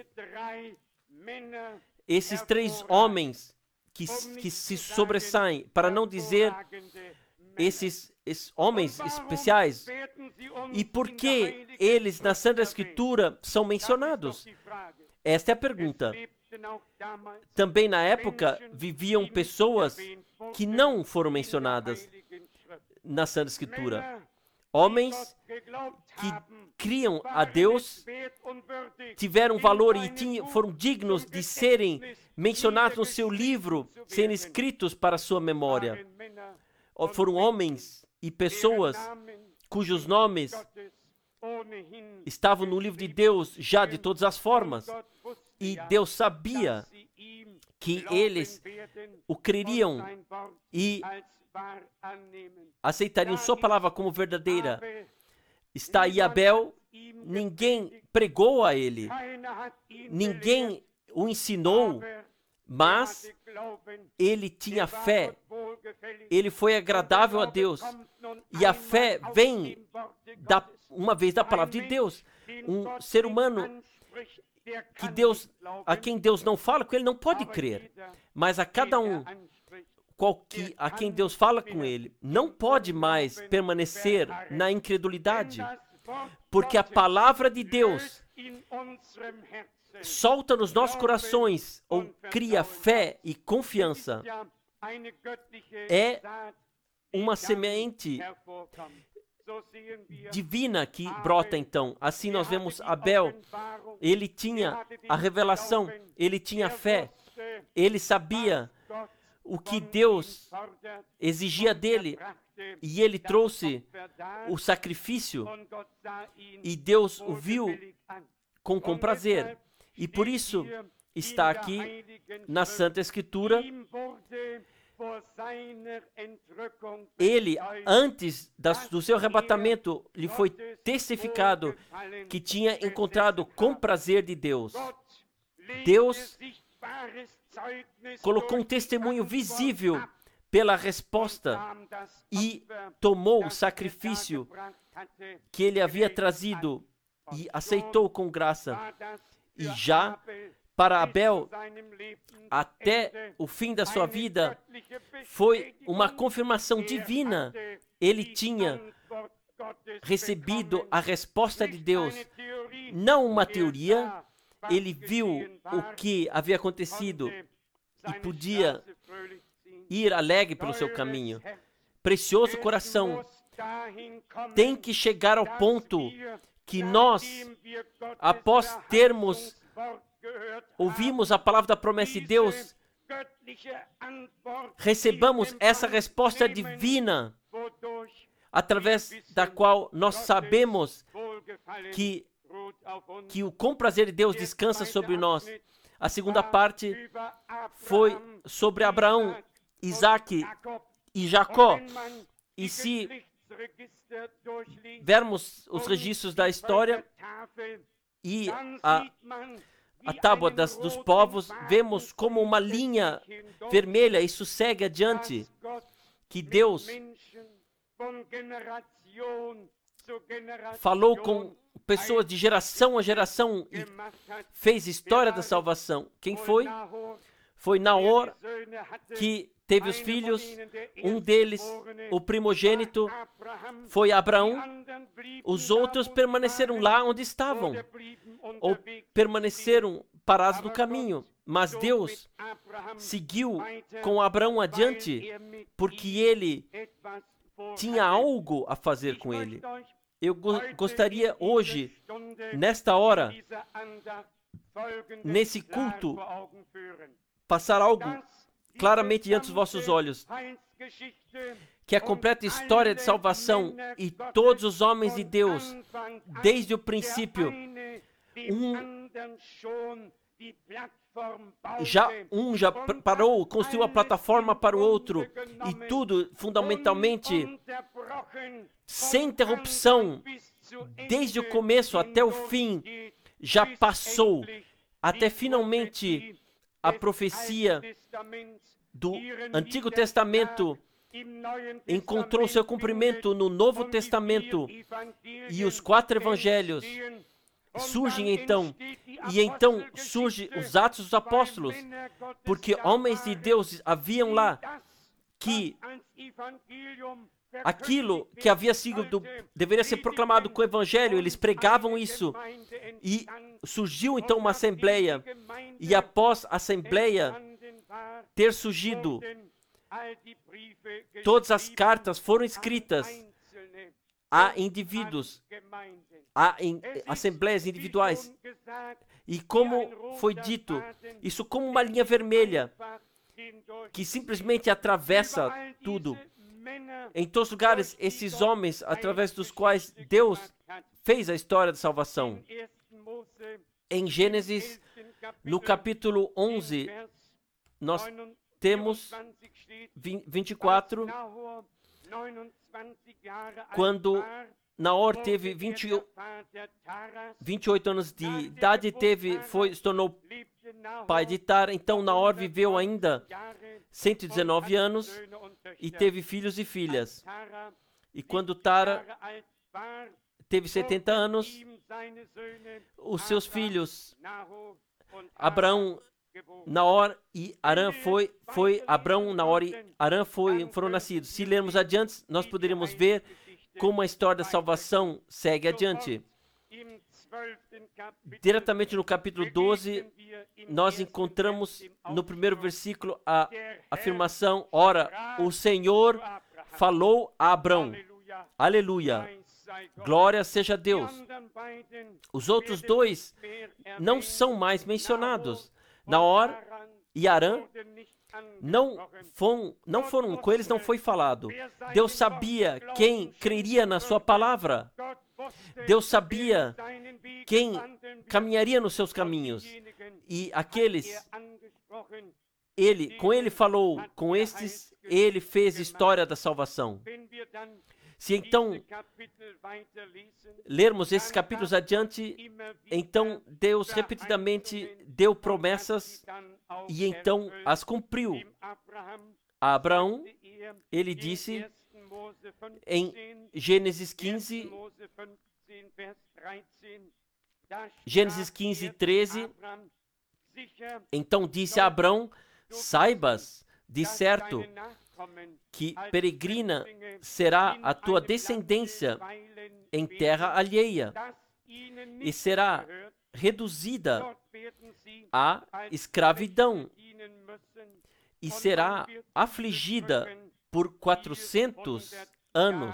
S1: esses três homens que, que se sobressaem, para não dizer esses, esses homens especiais. E por que eles, na Santa Escritura, são mencionados? Esta é a pergunta. Também na época viviam pessoas que não foram mencionadas na Santa Escritura. Homens que criam a Deus, tiveram valor e tinham, foram dignos de serem mencionados no seu livro, serem escritos para a sua memória. Foram homens e pessoas cujos nomes estavam no livro de Deus já de todas as formas. E Deus sabia que eles o creriam e aceitariam sua palavra como verdadeira. Está aí Abel, ninguém pregou a ele, ninguém o ensinou, mas ele tinha fé, ele foi agradável a Deus. E a fé vem da, uma vez da palavra de Deus. Um ser humano que Deus, a quem Deus não fala, com ele não pode crer. Mas a cada um qual que, a quem Deus fala com ele, não pode mais permanecer na incredulidade. Porque a palavra de Deus solta nos nossos corações ou cria fé e confiança. É uma semente divina que brota então. Assim nós vemos Abel, ele tinha a revelação, ele tinha fé, ele sabia o que Deus exigia dele, e ele trouxe o sacrifício, e Deus o viu com, com prazer. E por isso está aqui na Santa Escritura, ele, antes das, do seu arrebatamento, lhe foi testificado que tinha encontrado com prazer de Deus. Deus colocou um testemunho visível pela resposta e tomou o sacrifício que ele havia trazido e aceitou com graça. E já para Abel, até o fim da sua vida, foi uma confirmação divina. Ele tinha recebido a resposta de Deus, não uma teoria. Ele viu o que havia acontecido e podia ir alegre pelo seu caminho. Precioso coração, tem que chegar ao ponto que nós, após termos, ouvimos a palavra da promessa de Deus, recebamos essa resposta divina, através da qual nós sabemos que que o com prazer de Deus descansa sobre nós. A segunda parte foi sobre Abraão, Isaque e Jacó. E se vermos os registros da história e a, a tábua das, dos povos, vemos como uma linha vermelha, isso segue adiante, que Deus falou com pessoas de geração a geração e fez história da salvação. Quem foi? Foi Naor, que teve os filhos. Um deles, o primogênito, foi Abraão. Os outros permaneceram lá onde estavam, ou permaneceram parados no caminho. Mas Deus seguiu com Abraão adiante, porque ele tinha algo a fazer com ele. Eu go gostaria hoje, nesta hora, nesse culto, passar algo claramente diante dos vossos olhos, que é a completa história de salvação e todos os homens de Deus, desde o princípio, um já um já parou, construiu a plataforma para o outro, e tudo fundamentalmente sem interrupção, desde o começo até o fim, já passou, até finalmente a profecia do Antigo Testamento encontrou seu cumprimento no Novo Testamento, e os quatro evangelhos surgem então, e então surgem os Atos dos Apóstolos, porque homens de Deus haviam lá que aquilo que havia sido do, deveria ser proclamado com o evangelho, eles pregavam isso, e surgiu então uma assembleia, e após a assembleia ter surgido, todas as cartas foram escritas a indivíduos, a em, assembleias individuais, e como foi dito, isso como uma linha vermelha que simplesmente atravessa tudo. Em todos os lugares, esses homens, através dos quais Deus fez a história da salvação. Em Gênesis, no capítulo onze, nós temos vinte e quatro, quando Naor teve vinte, vinte e oito anos de idade, teve, foi, se tornou pai de Tara. Então Naor viveu ainda cento e dezenove anos e teve filhos e filhas. E quando Tara teve setenta anos, os seus filhos, Abraão, Naor e Arã, foi, foi Abraão, Naor e Arã foi, foram nascidos. Se lermos adiante, nós poderíamos ver como a história da salvação segue adiante. Diretamente no capítulo doze, nós encontramos no primeiro versículo a afirmação: ora, o Senhor falou a Abrão. Aleluia! Glória seja a Deus. Os outros dois não são mais mencionados. Naor e Arã Não foram, não foram com eles não foi falado. Deus sabia quem creria na sua palavra. Deus sabia quem caminharia nos seus caminhos. E aqueles, ele, com ele falou, com estes, ele fez história da salvação. Se então lermos esses capítulos adiante, então Deus repetidamente deu promessas e então as cumpriu. A Abraão, ele disse em Gênesis quinze, Gênesis quinze, treze, então disse a Abraão, saibas de certo que peregrina será a tua descendência em terra alheia e será reduzida à escravidão e será afligida por quatrocentos anos.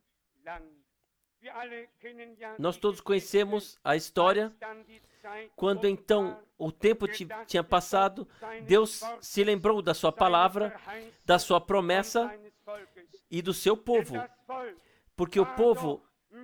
S1: Nós todos conhecemos a história. Quando então o tempo tinha passado, Deus se lembrou da sua palavra, da sua promessa e do seu povo. Porque o povo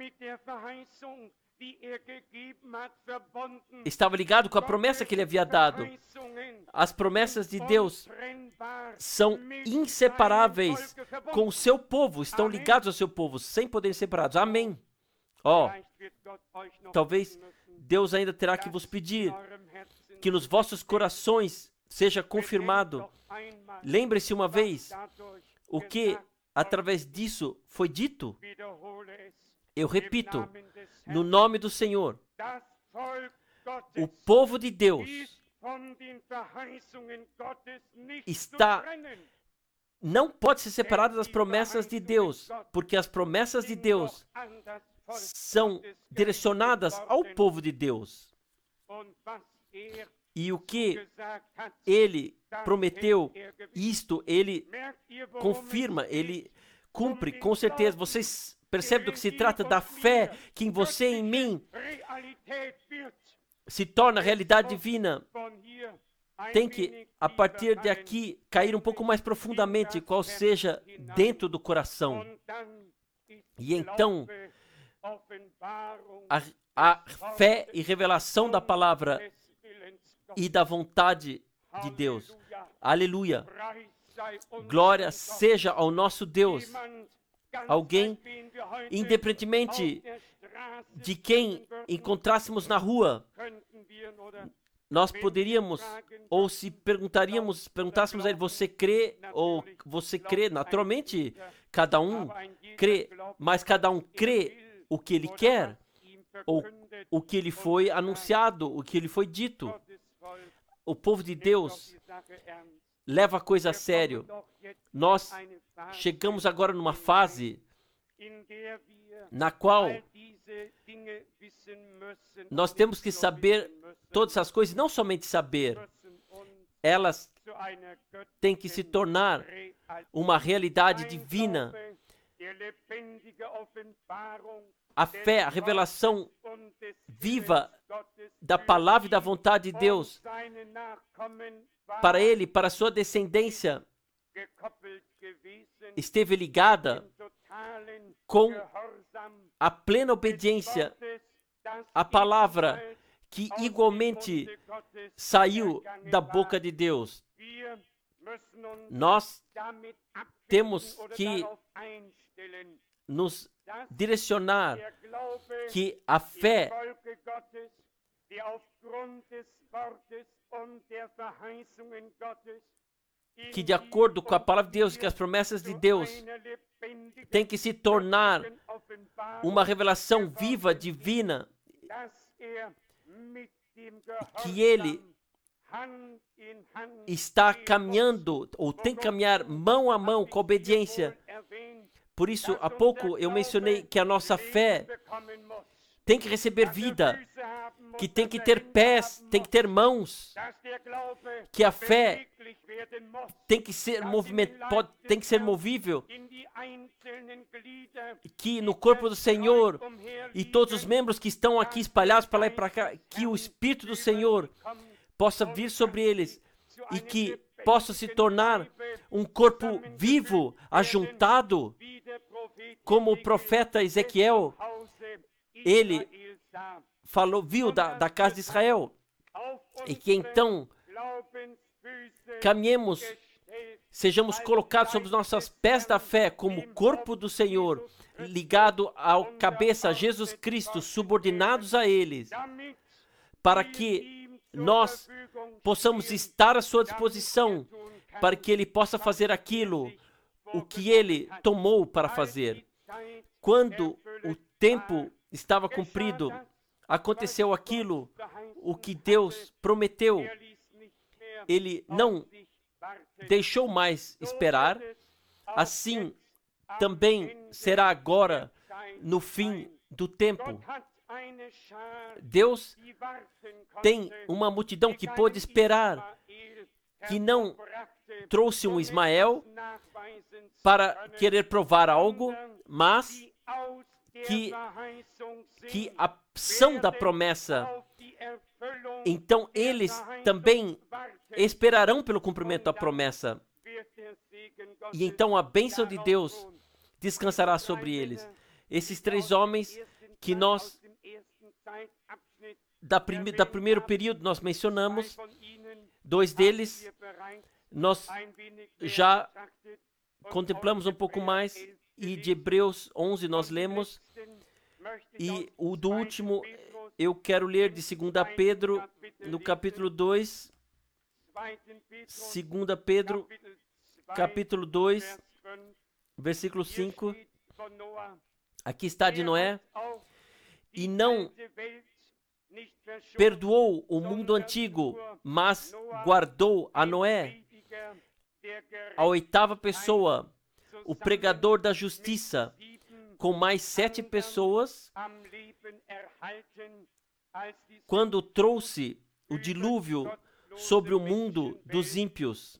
S1: estava ligado com a promessa que ele havia dado. As promessas de Deus são inseparáveis com o seu povo, estão ligados ao seu povo, sem poderem ser separados. Amém. Ó, oh, talvez Deus ainda terá que vos pedir que nos vossos corações seja confirmado. Lembre-se uma vez o que através disso foi dito. Eu repito, no nome do Senhor, o povo de Deus está, não pode ser separado das promessas de Deus, porque as promessas de Deus são direcionadas ao povo de Deus. E o que ele prometeu, isto ele confirma, ele cumpre, com certeza. Vocês percebem do que se trata? Da fé que em você e em mim se torna realidade divina. Tem que, a partir de aqui, cair um pouco mais profundamente, qual seja dentro do coração. E então, a, a fé e revelação da palavra e da vontade de Deus. Aleluia. Glória seja ao nosso Deus. Alguém, independentemente de quem encontrássemos na rua, nós poderíamos, ou se perguntaríamos, perguntássemos a ele, você crê, ou você crê, naturalmente, cada um crê, mas cada um crê o que ele quer, ou o que ele foi anunciado, o que ele foi dito. O povo de Deus leva a coisa a sério. Nós chegamos agora numa fase na qual nós temos que saber todas essas coisas, não somente saber, elas têm que se tornar uma realidade divina. A fé, a revelação viva da palavra e da vontade de Deus para ele, para a sua descendência, esteve ligada com a plena obediência à palavra que igualmente saiu da boca de Deus. Nós temos que nos direcionar que a fé que de acordo com a palavra de Deus e com as promessas de Deus tem que se tornar uma revelação viva, divina, que ele está caminhando ou tem que caminhar mão a mão com a obediência. Por isso, há pouco eu mencionei que a nossa fé tem que receber vida, que tem que ter pés, tem que ter mãos, que a fé tem que ser movimento, pode, tem que ser movível, que no corpo do Senhor e todos os membros que estão aqui espalhados para lá e para cá, que o Espírito do Senhor possa vir sobre eles e que possa se tornar um corpo vivo, ajuntado, como o profeta Ezequiel, ele falou, viu da, da casa de Israel, e que então caminhemos, sejamos colocados sobre os nossos pés da fé como corpo do Senhor, ligado ao cabeça Jesus Cristo, subordinados a Ele, para que nós possamos estar à sua disposição, para que Ele possa fazer aquilo, o que Ele tomou para fazer. Quando o tempo estava cumprido, aconteceu aquilo, o que Deus prometeu. Ele não deixou mais esperar. Assim também será agora, no fim do tempo. Deus tem uma multidão que pôde esperar, que não trouxe um Ismael para querer provar algo, mas que, que a ação da promessa, então eles também esperarão pelo cumprimento da promessa. E então a bênção de Deus descansará sobre eles. Esses três homens que nós, da, prime, da primeiro período, nós mencionamos, dois deles, nós já contemplamos um pouco mais, e de Hebreus onze nós lemos, e o do último eu quero ler de segunda Pedro, no capítulo dois, segunda Pedro, capítulo dois, versículo cinco, aqui está de Noé, e não perdoou o mundo antigo, mas guardou a Noé, a oitava pessoa, o pregador da justiça, com mais sete pessoas, quando trouxe o dilúvio sobre o mundo dos ímpios.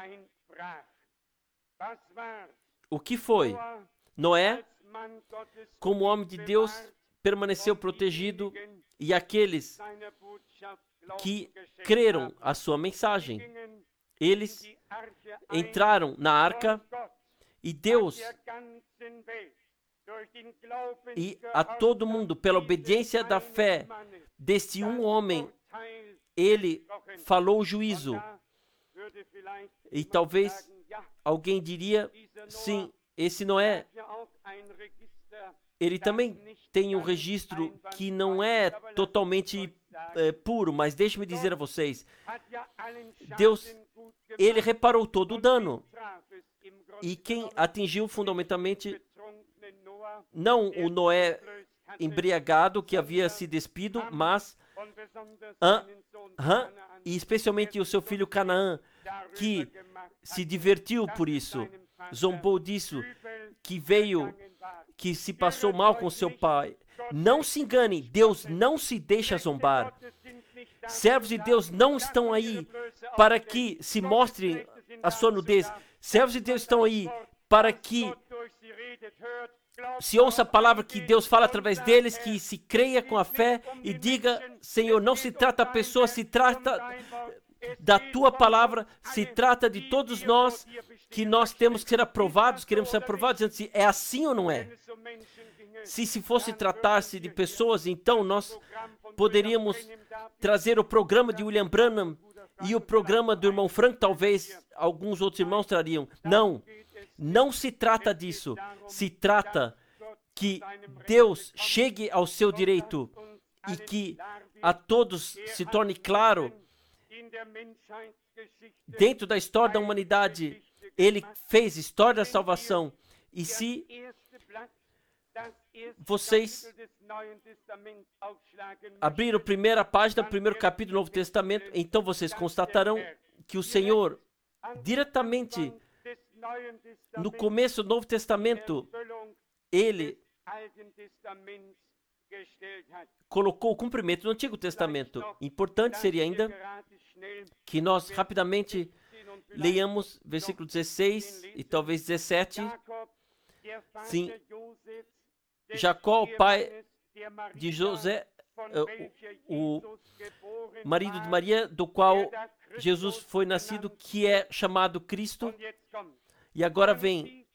S1: O que foi? Noé, como homem de Deus, permaneceu protegido, e aqueles que creram a sua mensagem, eles entraram na arca, e Deus, e a todo mundo, pela obediência da fé deste um homem, ele falou o juízo. E talvez alguém diria, sim, esse Noé, ele também tem um registro que não é totalmente é, puro, mas deixe-me dizer a vocês, Deus, ele reparou todo o dano. E quem atingiu fundamentalmente, não o Noé embriagado que havia se despido, mas Ham, Ham, e especialmente o seu filho Canaã, que se divertiu por isso, zombou disso, que veio, que se passou mal com seu pai. Não se engane, Deus não se deixa zombar. Servos de Deus não estão aí para que se mostre a sua nudez. Servos de Deus estão aí para que se ouça a palavra que Deus fala através deles, que se creia com a fé e diga, Senhor, não se trata da pessoa, se trata da tua palavra, se trata de todos nós, que nós temos que ser aprovados, queremos ser aprovados, dizendo se é assim ou não é. Se se fosse tratar-se de pessoas, então nós poderíamos trazer o programa de William Branham e o programa do irmão Frank, talvez alguns outros irmãos trariam. Não, não se trata disso. Se trata que Deus chegue ao seu direito e que a todos se torne claro, dentro da história da humanidade, ele fez história da salvação. E se vocês abriram a primeira página, o primeiro capítulo do Novo Testamento, então vocês constatarão que o Senhor, diretamente no começo do Novo Testamento, ele colocou o cumprimento do Antigo Testamento. Importante seria ainda que nós rapidamente leiamos versículo dezesseis e talvez dezessete. Sim, Jacó, o pai de José, o, o marido de Maria, do qual Jesus foi nascido, que é chamado Cristo. E agora vem,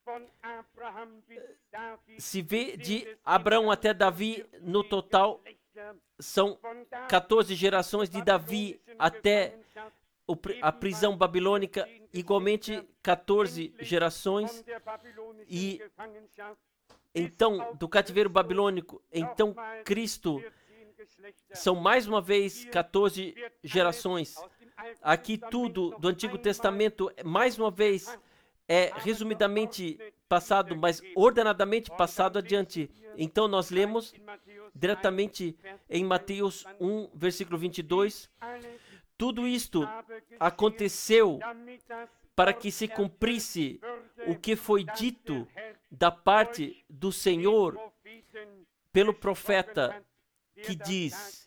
S1: se vê de Abraão até Davi, no total são quatorze gerações, de Davi até a prisão babilônica, igualmente quatorze gerações. E então, do cativeiro babilônico, então Cristo, são mais uma vez quatorze gerações. Aqui tudo do Antigo Testamento, mais uma vez, é resumidamente passado, mas ordenadamente passado adiante. Então nós lemos diretamente em Mateus um, versículo vinte e dois. Tudo isto aconteceu para que se cumprisse o que foi dito da parte do Senhor pelo profeta, que diz: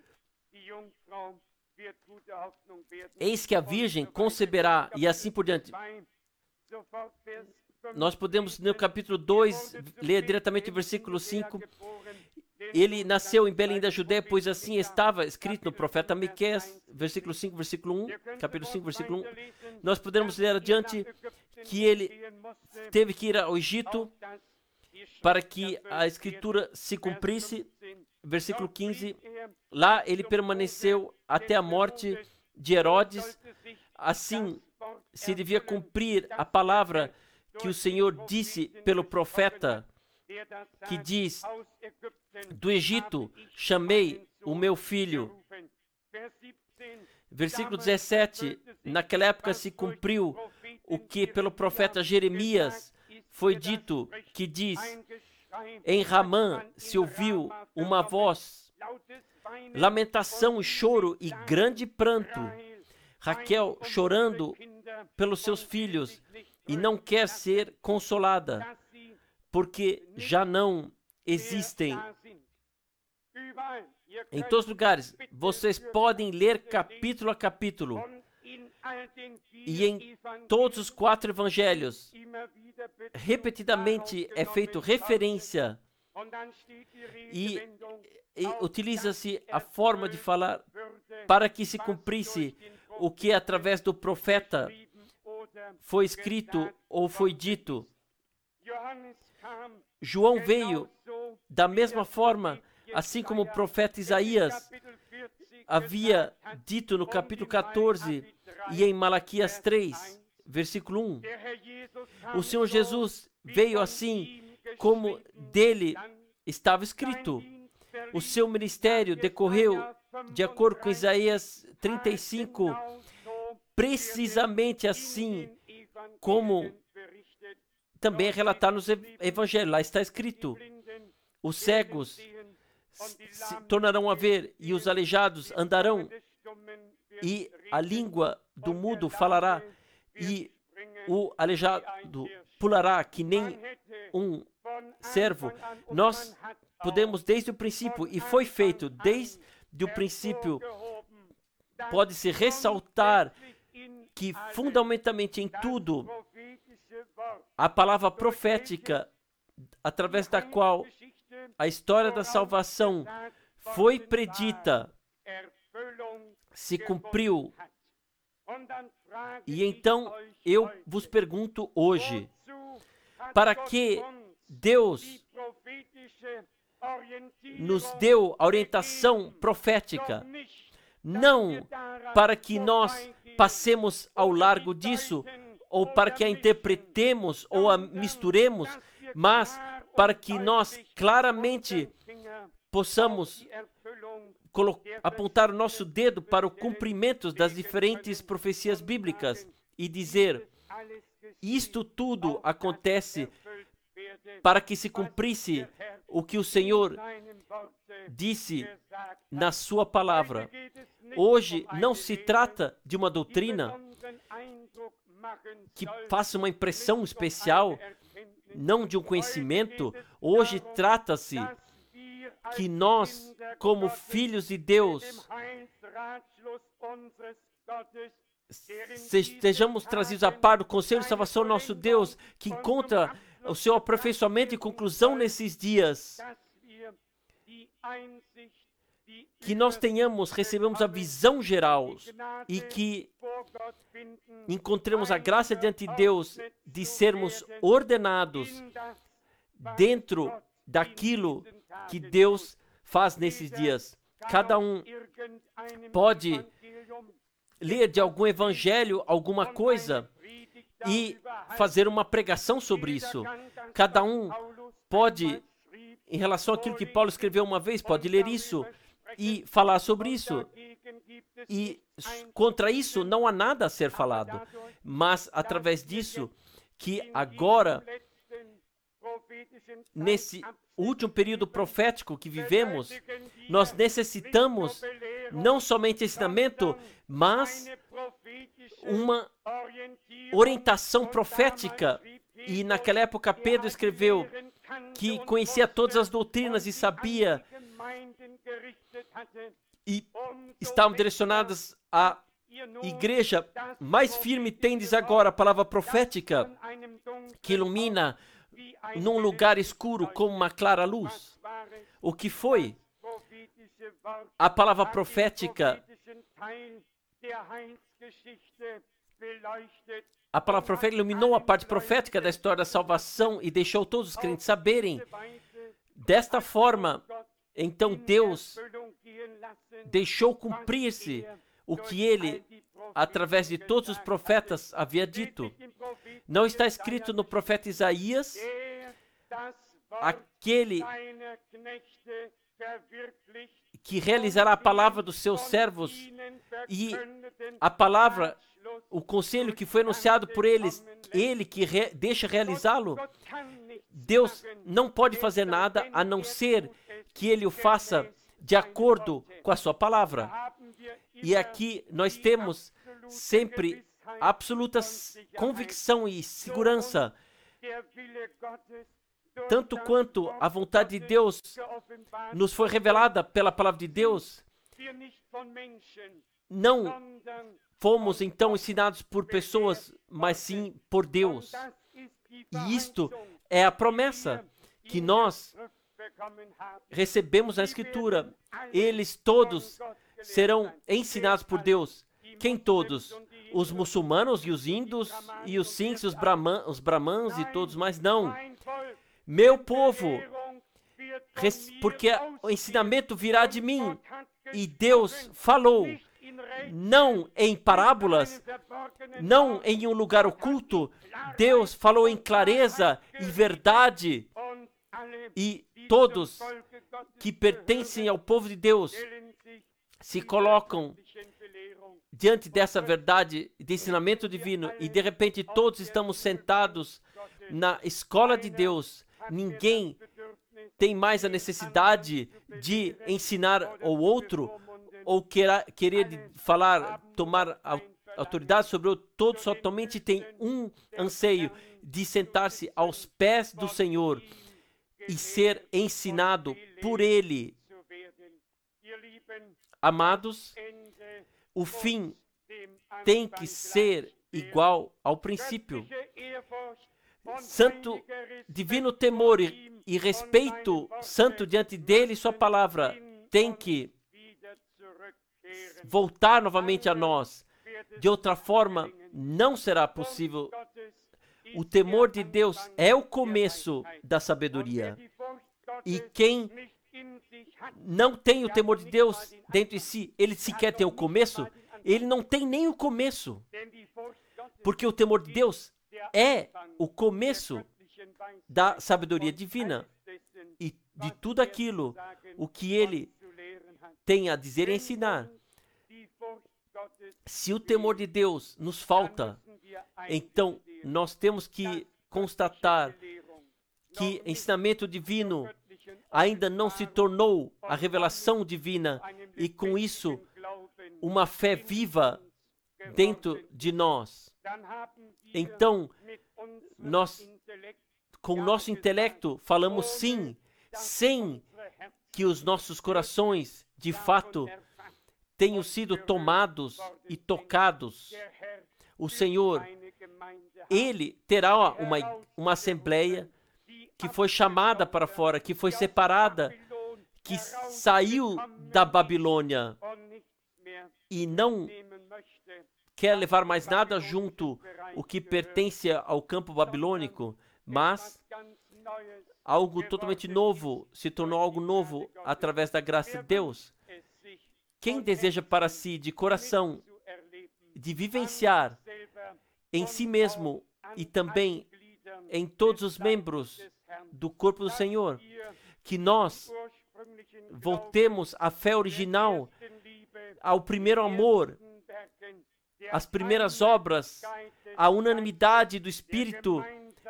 S1: eis que a virgem conceberá, e assim por diante. Nós podemos, no capítulo dois, ler diretamente o versículo cinco. Ele nasceu em Belém da Judéia, pois assim estava escrito no profeta Miqueias, versículo cinco, versículo um, capítulo cinco, versículo um. Nós podemos ler adiante que ele teve que ir ao Egito para que a escritura se cumprisse, versículo quinze. Lá ele permaneceu até a morte de Herodes. Assim se devia cumprir a palavra que o Senhor disse pelo profeta, que diz: do Egito chamei o meu filho. Versículo dezessete, naquela época se cumpriu o que pelo profeta Jeremias foi dito, que diz: em Ramã se ouviu uma voz, lamentação e choro e grande pranto, Raquel chorando pelos seus filhos e não quer ser consolada, porque já não existem. Em todos os lugares, vocês podem ler capítulo a capítulo, e em todos os quatro evangelhos, repetidamente é feito referência, e, e utiliza-se a forma de falar para que se cumprisse o que através do profeta foi escrito ou foi dito. João veio da mesma forma, assim como o profeta Isaías havia dito no capítulo quatorze e em Malaquias três, versículo um. O Senhor Jesus veio assim como dele estava escrito. O seu ministério decorreu de acordo com Isaías trinta e cinco, precisamente assim como também é relatado nos evangelhos. Lá está escrito: os cegos se tornarão a ver, e os aleijados andarão, e a língua do mudo falará, e o aleijado pulará que nem um servo. Nós podemos desde o princípio, e foi feito desde o princípio, pode-se ressaltar que fundamentalmente em tudo, a palavra profética, através da qual a história da salvação foi predita, se cumpriu. E então eu vos pergunto hoje, para que Deus nos deu a orientação profética? Não para que nós passemos ao largo disso, ou para que a interpretemos ou a misturemos, mas para que nós claramente possamos apontar o nosso dedo para o cumprimento das diferentes profecias bíblicas e dizer: isto tudo acontece para que se cumprisse o que o Senhor disse na sua palavra. Hoje não se trata de uma doutrina que faça uma impressão especial, não de um conhecimento. Hoje trata-se que nós, como filhos de Deus, estejamos trazidos a par do conselho de salvação nosso Deus, que encontra o seu aperfeiçoamento e conclusão nesses dias, que nós tenhamos, recebemos a visão geral e que encontremos a graça diante de Deus de sermos ordenados dentro daquilo que Deus faz nesses dias. Cada um pode ler de algum evangelho alguma coisa e fazer uma pregação sobre isso. Cada um pode, em relação àquilo que Paulo escreveu uma vez, pode ler isso e falar sobre isso. E contra isso não há nada a ser falado. Mas através disso, que agora, nesse último período profético que vivemos, nós necessitamos não somente ensinamento, mas uma orientação profética. E naquela época Pedro escreveu que conhecia todas as doutrinas e sabia, e estavam direcionadas à igreja mais firme. Tendes agora a palavra profética que ilumina num lugar escuro como uma clara luz. O que foi? A palavra profética, a palavra profética iluminou a parte profética da história da salvação e deixou todos os crentes saberem. Desta forma, então Deus deixou cumprir-se o que ele, através de todos os profetas, havia dito. Não está escrito no profeta Isaías, aquele que realizará a palavra dos seus servos, e a palavra, o conselho que foi anunciado por eles, ele que re, deixa realizá-lo. Deus não pode fazer nada a não ser que ele o faça de acordo com a sua palavra. E aqui nós temos sempre absoluta convicção e segurança, tanto quanto a vontade de Deus nos foi revelada pela palavra de Deus. Não fomos então ensinados por pessoas, mas sim por Deus. E isto é a promessa que nós recebemos na Escritura. Eles todos serão ensinados por Deus. Quem todos? Os muçulmanos e os índios e os sinks, os, brahman, os brahmans e todos mais? Não. Meu povo, porque o ensinamento virá de mim. E Deus falou, não em parábolas, não em um lugar oculto. Deus falou em clareza e verdade. E todos que pertencem ao povo de Deus se colocam diante dessa verdade de ensinamento divino, e de repente todos estamos sentados na escola de Deus. Ninguém tem mais a necessidade de ensinar ao outro ou queira, querer de falar, tomar autoridade sobre o outro. Todos somente têm um anseio, de sentar-se aos pés do Senhor e ser ensinado por Ele. Amados, o fim tem que ser igual ao princípio. Santo, divino temor e, e respeito santo diante dele e sua palavra tem que voltar novamente a nós. De outra forma, não será possível. O temor de Deus é o começo da sabedoria. E quem não tem o temor de Deus dentro de si, ele sequer tem o começo, ele não tem nem o começo. Porque o temor de Deus é o começo da sabedoria divina e de tudo aquilo o que ele tem a dizer e ensinar. Se o temor de Deus nos falta, então nós temos que constatar que ensinamento divino ainda não se tornou a revelação divina, e com isso uma fé viva dentro de nós. Então, nós, com o nosso intelecto, falamos sim, sem que os nossos corações, de fato, tenham sido tomados e tocados. O Senhor, Ele terá uma, uma assembleia que foi chamada para fora, que foi separada, que saiu da Babilônia e não quer levar mais nada junto o que pertence ao campo babilônico, mas algo totalmente novo se tornou algo novo através da graça de Deus. Quem deseja para si de coração de vivenciar em si mesmo e também em todos os membros do corpo do Senhor, que nós voltemos à fé original, ao primeiro amor, às primeiras obras, à unanimidade do Espírito,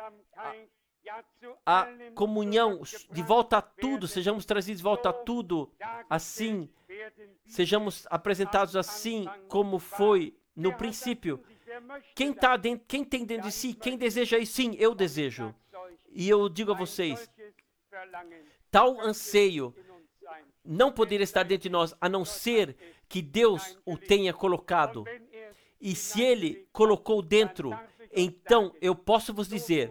S1: a comunhão, de volta a tudo, sejamos trazidos de volta a tudo, assim, sejamos apresentados assim como foi no princípio. Quem, tá dentro, quem tem dentro de si, quem deseja isso? Sim, eu desejo. E eu digo a vocês, tal anseio não poderia estar dentro de nós, a não ser que Deus o tenha colocado. E se Ele colocou dentro, então eu posso vos dizer,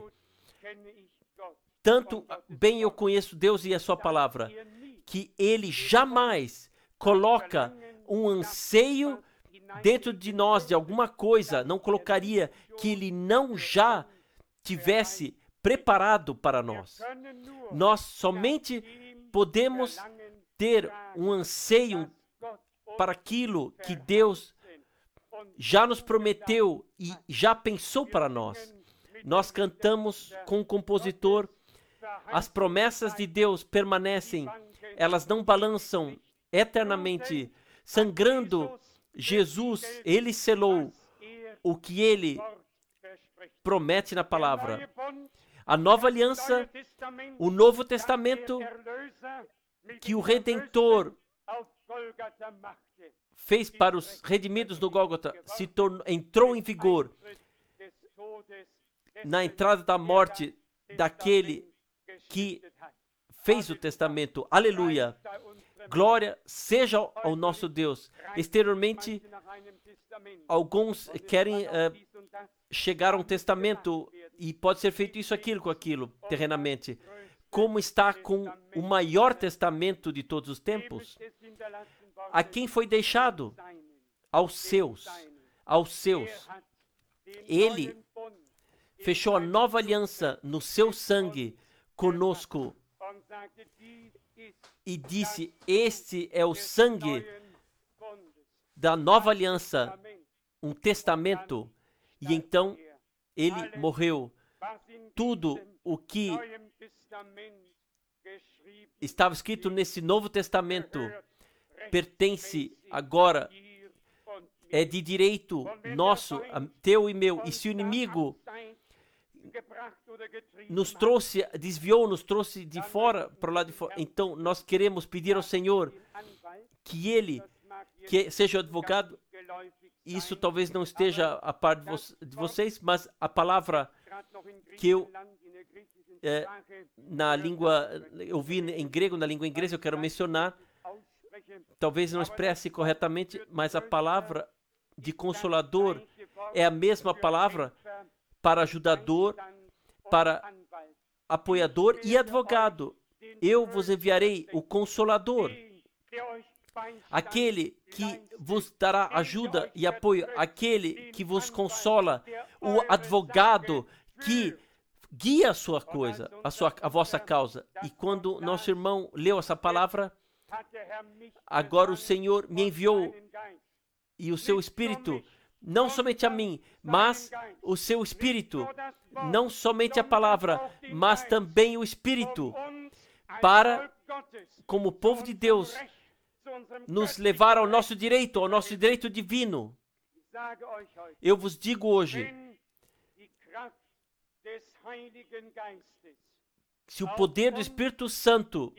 S1: tanto bem eu conheço Deus e a sua palavra, que Ele jamais coloca um anseio dentro de nós de alguma coisa, não colocaria que Ele não já tivesse preparado para nós. Nós somente podemos ter um anseio para aquilo que Deus já nos prometeu e já pensou para nós. Nós cantamos com o compositor, as promessas de Deus permanecem, elas não balançam eternamente. Sangrando, Jesus, Ele selou o que Ele promete na palavra. A nova aliança, o Novo Testamento, que o Redentor fez para os redimidos no Gólgota, se tornou, entrou em vigor na entrada da morte daquele que fez o testamento. Aleluia! Glória seja ao nosso Deus. Exteriormente, alguns querem uh, chegar a um testamento e pode ser feito isso, aquilo, com aquilo, terrenamente. Como está com o maior testamento de todos os tempos? A quem foi deixado? Aos seus. Aos seus. Ele fechou a nova aliança no seu sangue conosco e disse, este é o sangue da nova aliança, um testamento. E então ele morreu. Tudo o que estava escrito nesse Novo Testamento pertence agora, é de direito nosso, teu e meu. E se o inimigo nos trouxe, desviou, nos trouxe de fora, para o lado de fora, então nós queremos pedir ao Senhor que Ele, que seja o advogado. Isso talvez não esteja a par de, vo de vocês, mas a palavra que eu é, na língua, eu vi em grego, na língua inglesa, eu quero mencionar, talvez não expresse corretamente, mas a palavra de consolador é a mesma palavra para ajudador, para apoiador e advogado. Eu vos enviarei o Consolador, aquele que vos dará ajuda e apoio, aquele que vos consola, o advogado que guia a sua coisa, a, sua, a vossa causa. E quando nosso irmão leu essa palavra, agora o Senhor me enviou e o seu Espírito, não somente a mim, mas o seu Espírito, não somente a palavra, mas também o Espírito, para, como povo de Deus, nos levar ao nosso direito, ao nosso direito divino. Eu vos digo hoje, se o poder do Espírito Santo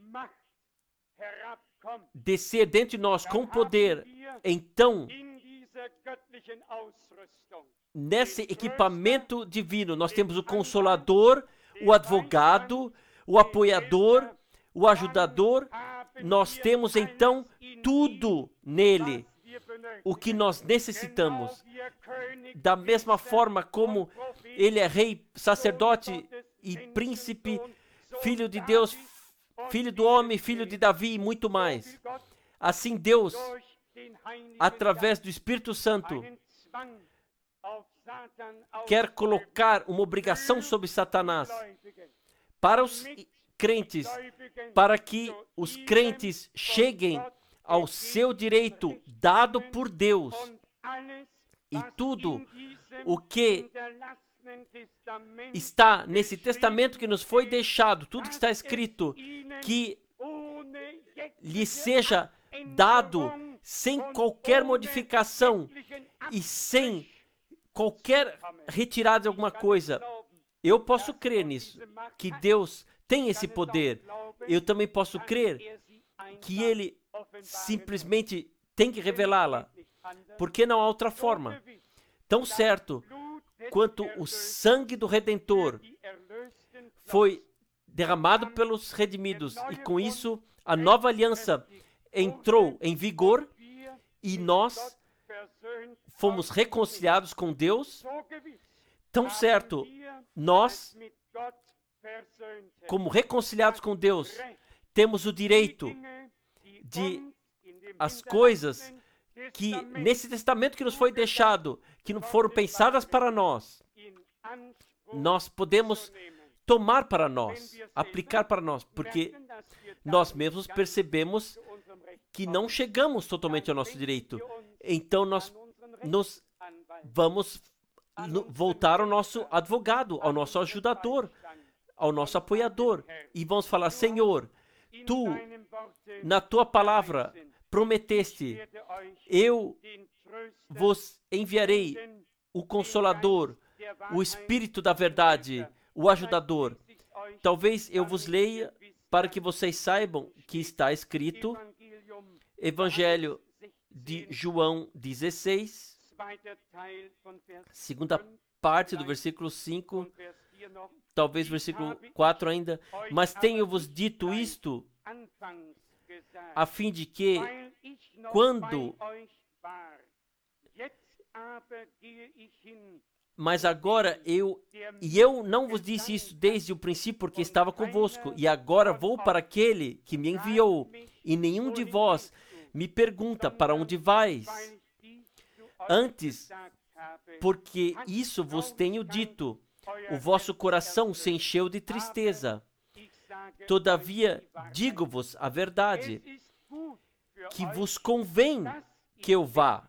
S1: descer dentro de nós com poder, então, nesse equipamento divino, nós temos o Consolador, o advogado, o apoiador, o ajudador. Nós temos então tudo nele, o que nós necessitamos. Da mesma forma como ele é rei, sacerdote e príncipe, filho de Deus, Filho do homem, filho de Davi e muito mais. Assim Deus, através do Espírito Santo, quer colocar uma obrigação sobre Satanás para os crentes, para que os crentes cheguem ao seu direito dado por Deus. E tudo o que está nesse testamento que nos foi deixado, tudo que está escrito, que lhe seja dado sem qualquer modificação e sem qualquer retirada de alguma coisa. Eu posso crer nisso, que Deus tem esse poder. Eu também posso crer que Ele simplesmente tem que revelá-la, porque não há outra forma. Tão certo quanto o sangue do Redentor foi derramado pelos redimidos, e com isso a nova aliança entrou em vigor e nós fomos reconciliados com Deus. Tão certo, nós, como reconciliados com Deus, temos o direito de as coisas que nesse testamento que nos foi deixado, que não foram pensadas para nós, nós podemos tomar para nós, aplicar para nós, porque nós mesmos percebemos que não chegamos totalmente ao nosso direito. Então nós nos vamos voltar ao nosso advogado, ao nosso ajudador, ao nosso apoiador, e vamos falar: Senhor, Tu, na Tua palavra, prometeste, eu vos enviarei o Consolador, o Espírito da Verdade, o Ajudador. Talvez eu vos leia para que vocês saibam que está escrito, Evangelho de João dezesseis, segunda parte do versículo cinco, talvez versículo quatro ainda. Mas tenho-vos dito isto, a fim de que, quando... Mas agora eu... E eu não vos disse isso desde o princípio, porque estava convosco. E agora vou para aquele que me enviou. E nenhum de vós me pergunta: para onde vais? Antes, porque isso vos tenho dito, o vosso coração se encheu de tristeza. Todavia, digo-vos a verdade, que vos convém que eu vá.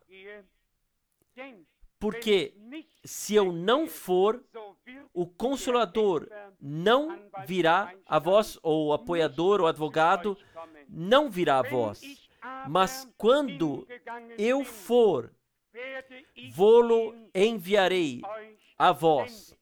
S1: Porque se eu não for, o Consolador não virá a vós, ou o apoiador, ou advogado, não virá a vós. Mas quando eu for, vô-lo enviarei a vós.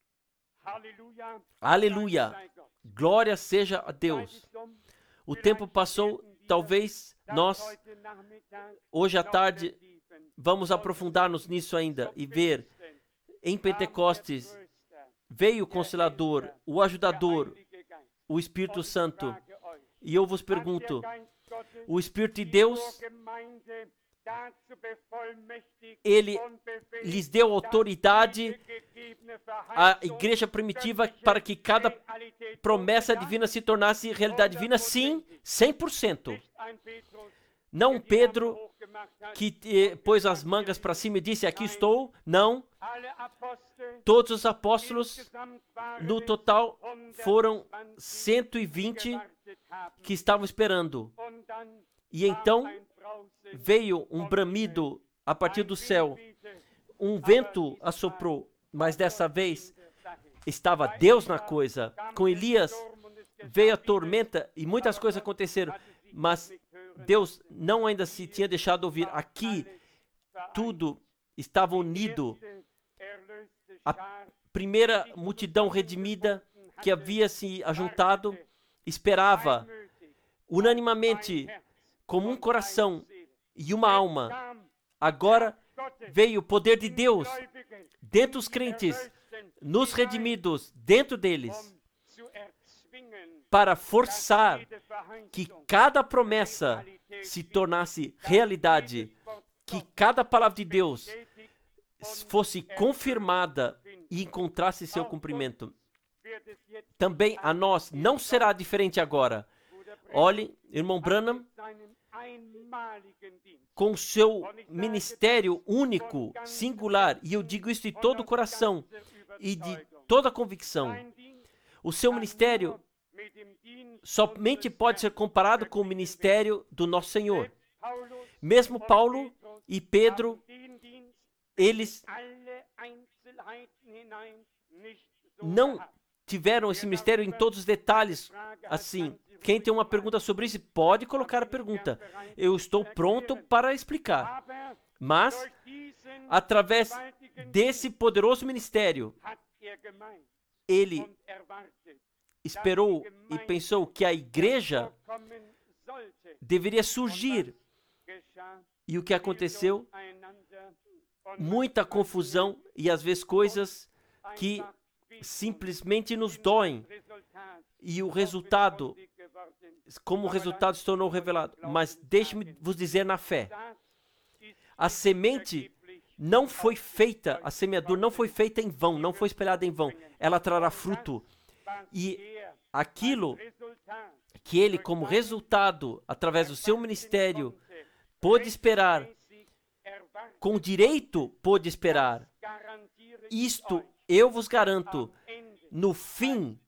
S1: Aleluia! Glória seja a Deus. O tempo passou, talvez nós, hoje à tarde, vamos aprofundar-nos nisso ainda e ver, em Pentecostes, veio o Consolador, o Ajudador, o Espírito Santo. E eu vos pergunto, o Espírito de Deus, Ele lhes deu autoridade à igreja primitiva para que cada promessa divina se tornasse realidade divina? Sim, cem por cento. Não Pedro, que eh, pôs as mangas para cima e disse: aqui estou. Não. Todos os apóstolos, no total, foram cento e vinte que estavam esperando. E então veio um bramido a partir do céu. Um vento assoprou, mas dessa vez estava Deus na coisa. Com Elias veio a tormenta e muitas coisas aconteceram, mas Deus não ainda se tinha deixado ouvir. Aqui tudo estava unido. A primeira multidão redimida que havia se ajuntado esperava unanimemente, como um coração e uma alma. Agora veio o poder de Deus dentro dos crentes, nos redimidos, dentro deles, para forçar que cada promessa se tornasse realidade, que cada palavra de Deus fosse confirmada e encontrasse seu cumprimento. também a nós não será diferente agora. Olhe, irmão Branham, com seu ministério único, singular, e eu digo isso de todo o coração e de toda a convicção, o seu ministério somente pode ser comparado com o ministério do nosso Senhor. Mesmo Paulo e Pedro, eles não tiveram esse ministério em todos os detalhes. Assim, quem tem uma pergunta sobre isso, pode colocar a pergunta. Eu estou pronto para explicar. Mas, através desse poderoso ministério, ele esperou e pensou que a igreja deveria surgir. E o que aconteceu? Muita confusão e às vezes coisas que simplesmente nos doem. E o resultado, como o resultado se tornou revelado. Mas deixe-me vos dizer na fé. A semente não foi feita, a semeadura não foi feita em vão, não foi espelhada em vão. Ela trará fruto. E aquilo que ele, como resultado, através do seu ministério, pôde esperar, com direito pôde esperar. Isto eu vos garanto, no fim,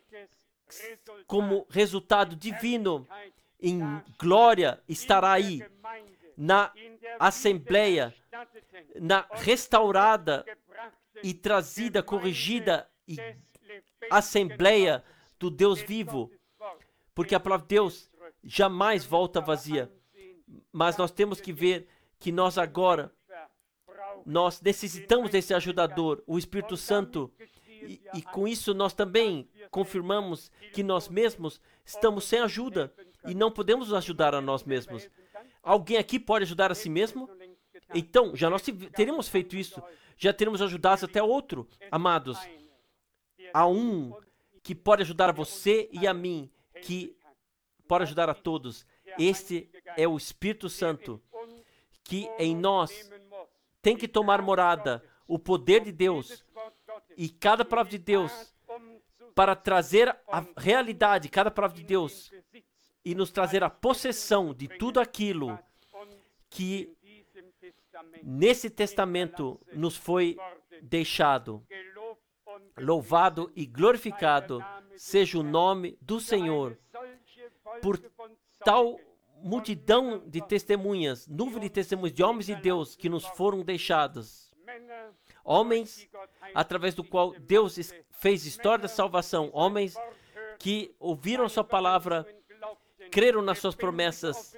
S1: como resultado divino, em glória, estará aí, na assembleia, na restaurada e trazida, corrigida e assembleia do Deus vivo, porque a palavra de Deus jamais volta vazia. Mas nós temos que ver que nós agora, nós necessitamos desse ajudador, o Espírito Santo, e, e com isso nós também confirmamos que nós mesmos estamos sem ajuda e não podemos ajudar a nós mesmos. Alguém aqui pode ajudar a si mesmo? Então, já nós teríamos feito isso, já teríamos ajudado até outro, amados. Há um que pode ajudar a você e a mim, que pode ajudar a todos. Este é o Espírito Santo, que em nós tem que tomar morada, o poder de Deus e cada palavra de Deus para trazer a realidade, cada palavra de Deus, e nos trazer a possessão de tudo aquilo que nesse testamento nos foi deixado. Louvado e glorificado seja o nome do Senhor por tal multidão de testemunhas, nuvem de testemunhas de homens de Deus que nos foram deixados. Homens através do qual Deus fez história da salvação. Homens que ouviram sua palavra, creram nas suas promessas,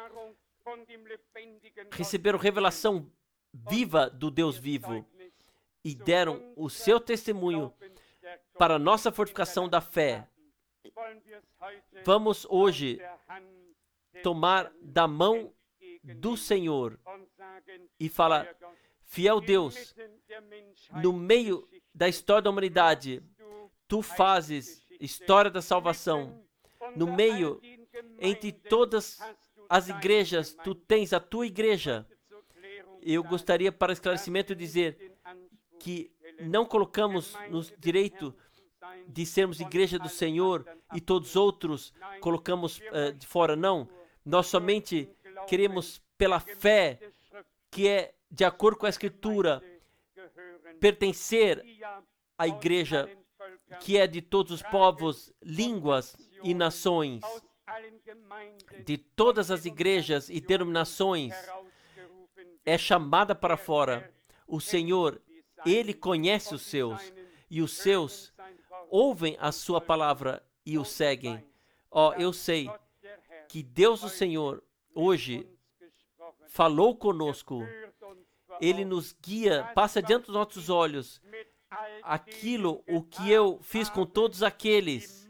S1: receberam revelação viva do Deus vivo e deram o seu testemunho para a nossa fortificação da fé. Vamos hoje tomar da mão do Senhor e falar: fiel Deus, no meio da história da humanidade, tu fazes história da salvação. No meio, entre todas as igrejas, tu tens a tua igreja. Eu gostaria, para esclarecimento, dizer que não colocamos no direito de sermos igreja do Senhor e todos os outros colocamos uh, de fora, não. Nós somente queremos, pela fé, que é de acordo com a Escritura, pertencer à igreja que é de todos os povos, línguas e nações, de todas as igrejas e denominações, é chamada para fora. O Senhor, Ele conhece os seus, e os seus ouvem a sua palavra e o seguem. Ó, oh, eu sei que Deus, o Senhor, hoje falou conosco. Ele nos guia, passa diante dos nossos olhos aquilo, o que eu fiz com todos aqueles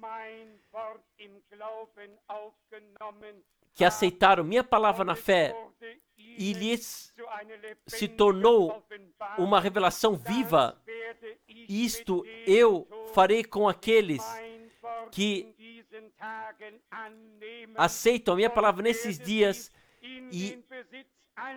S1: que aceitaram minha palavra na fé, e lhes se tornou uma revelação viva. Isto eu farei com aqueles que aceitam a minha palavra nesses dias, e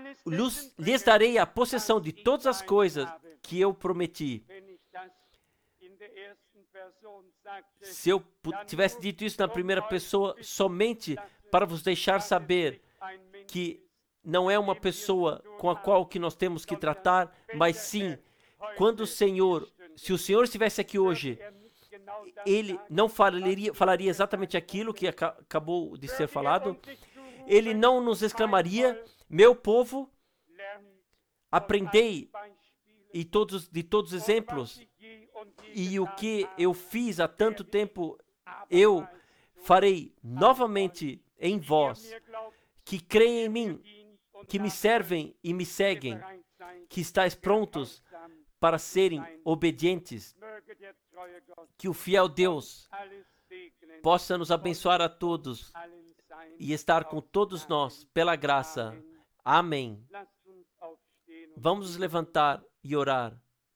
S1: lhes darei a possessão de todas as coisas que eu prometi. Se eu tivesse dito isso na primeira pessoa, somente para vos deixar saber que não é uma pessoa com a qual que nós temos que tratar, mas sim, quando o Senhor, se o Senhor estivesse aqui hoje, Ele não falaria, falaria exatamente aquilo que aca- acabou de ser falado. Ele não nos exclamaria: meu povo, aprendei e todos, de todos os exemplos, e o que eu fiz há tanto tempo, eu farei novamente em vós, que creem em mim, que me servem e me seguem, que estáis prontos para serem obedientes. Que o fiel Deus possa nos abençoar a todos e estar com todos nós pela graça. Amém. Vamos nos levantar e orar.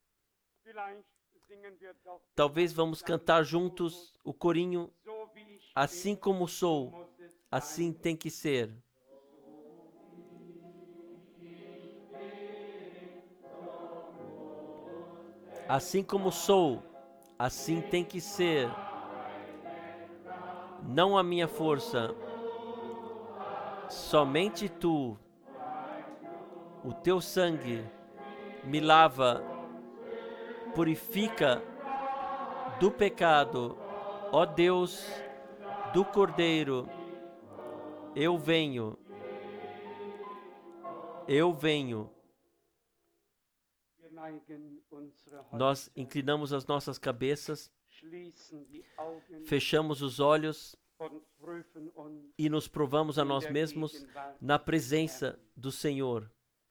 S1: Talvez vamos cantar juntos o corinho: assim como sou, assim tem que ser. Assim como sou, assim tem que ser. Não a minha força, somente tu. O teu sangue me lava, purifica do pecado. Ó Deus do Cordeiro, eu venho, eu venho. Nós inclinamos as nossas cabeças, fechamos os olhos e nos provamos a nós mesmos na presença do Senhor.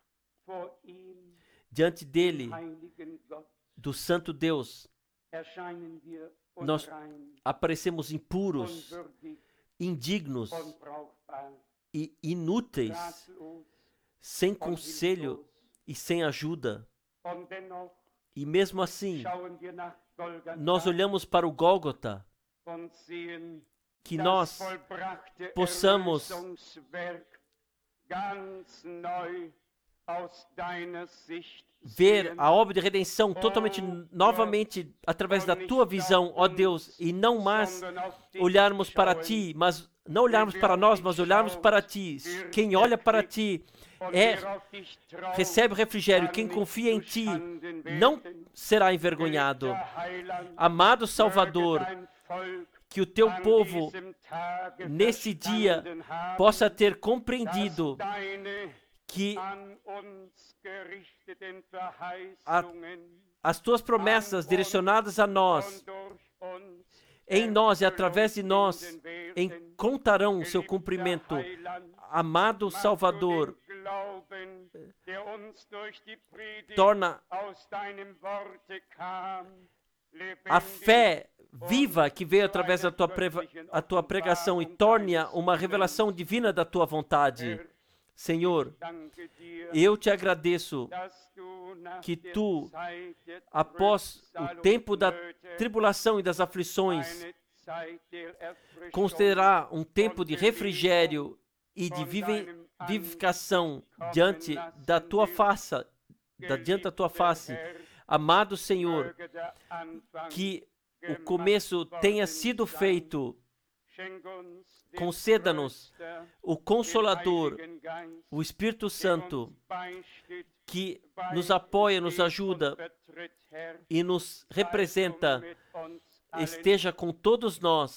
S1: Diante dele, do Santo Deus, nós aparecemos impuros, indignos e inúteis, sem conselho e sem ajuda. E mesmo assim, nós olhamos para o Gólgota, que nós possamos ver a obra de redenção totalmente novamente através da tua visão, ó Deus, e não mais olharmos para ti, mas não olharmos para nós, mas olharmos para ti. Quem olha para ti é recebe refrigério. Quem confia em ti não será envergonhado. Amado Salvador, que o teu povo nesse dia possa ter compreendido que a, as tuas promessas direcionadas a nós, em nós e através de nós, encontrarão o seu cumprimento. Amado Salvador, torna a fé viva que veio através da tua, preva, a tua pregação e torne-a uma revelação divina da tua vontade. Senhor, eu te agradeço que tu, após o tempo da tribulação e das aflições, considerará um tempo de refrigério e de vivificação diante da tua face, da, diante da tua face. Amado Senhor, que o começo tenha sido feito. Conceda-nos o Consolador, o Espírito Santo, que nos apoia, nos ajuda e nos representa, esteja com todos nós.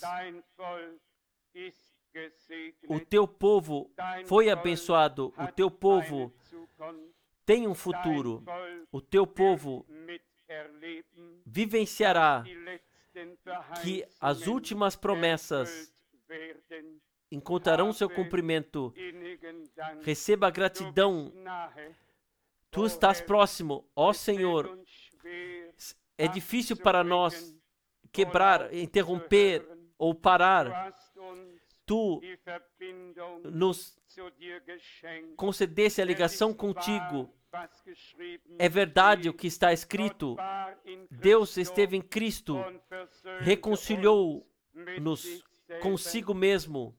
S1: O teu povo foi abençoado, o teu povo tem um futuro, o teu povo vivenciará que as últimas promessas encontrarão seu cumprimento. Receba a gratidão. Tu estás próximo, ó Senhor. É difícil para nós quebrar, interromper ou parar. Tu nos concedesse a ligação contigo. É verdade o que está escrito. Deus esteve em Cristo, reconciliou-nos consigo mesmo.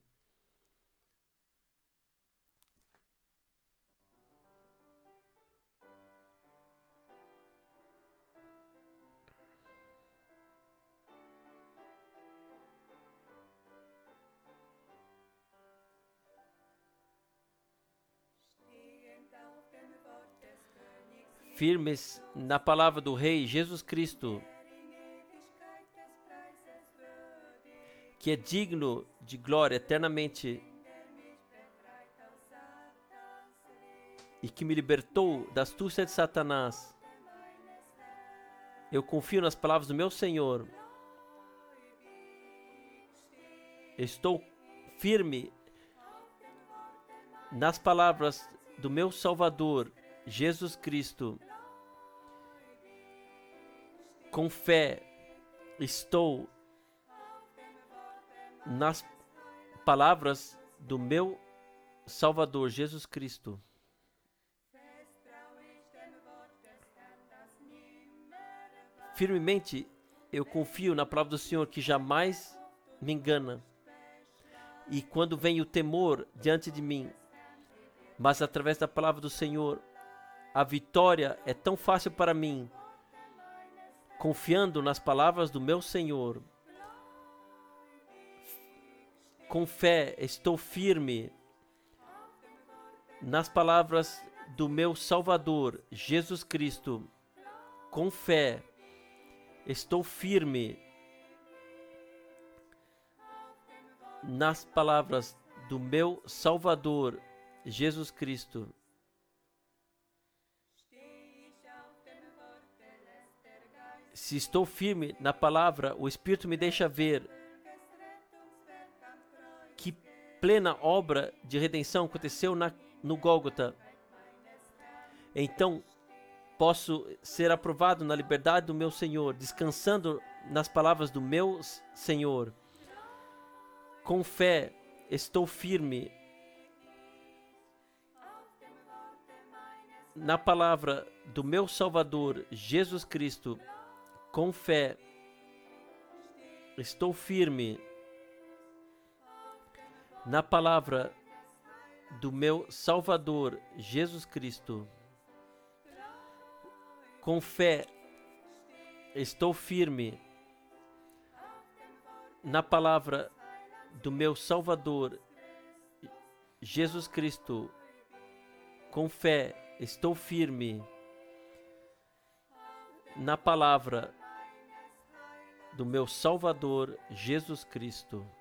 S1: firmes na palavra do Rei Jesus Cristo, que é digno de glória eternamente e que me libertou da astúcia de Satanás. Eu confio nas palavras do meu Senhor. Estou firme nas palavras do meu Salvador, Jesus Cristo. Com fé, estou nas palavras do meu Salvador, Jesus Cristo. Firmemente eu confio na palavra do Senhor, que jamais me engana. E quando vem o temor diante de mim, mas através da palavra do Senhor, a vitória é tão fácil para mim, confiando nas palavras do meu Senhor. Com fé estou firme nas palavras do meu Salvador, Jesus Cristo. Com fé estou firme nas palavras do meu Salvador, Jesus Cristo. Se estou firme na palavra, o Espírito me deixa ver que plena obra de redenção aconteceu na, no Gólgota. Então, posso ser aprovado na liberdade do meu Senhor, descansando nas palavras do meu Senhor. Com fé, estou firme na palavra do meu Salvador, Jesus Cristo. Com fé, estou firme na palavra do meu Salvador, Jesus Cristo. Com fé, estou firme na palavra do meu Salvador, Jesus Cristo. Com fé, estou firme na palavra do meu Salvador, Jesus Cristo.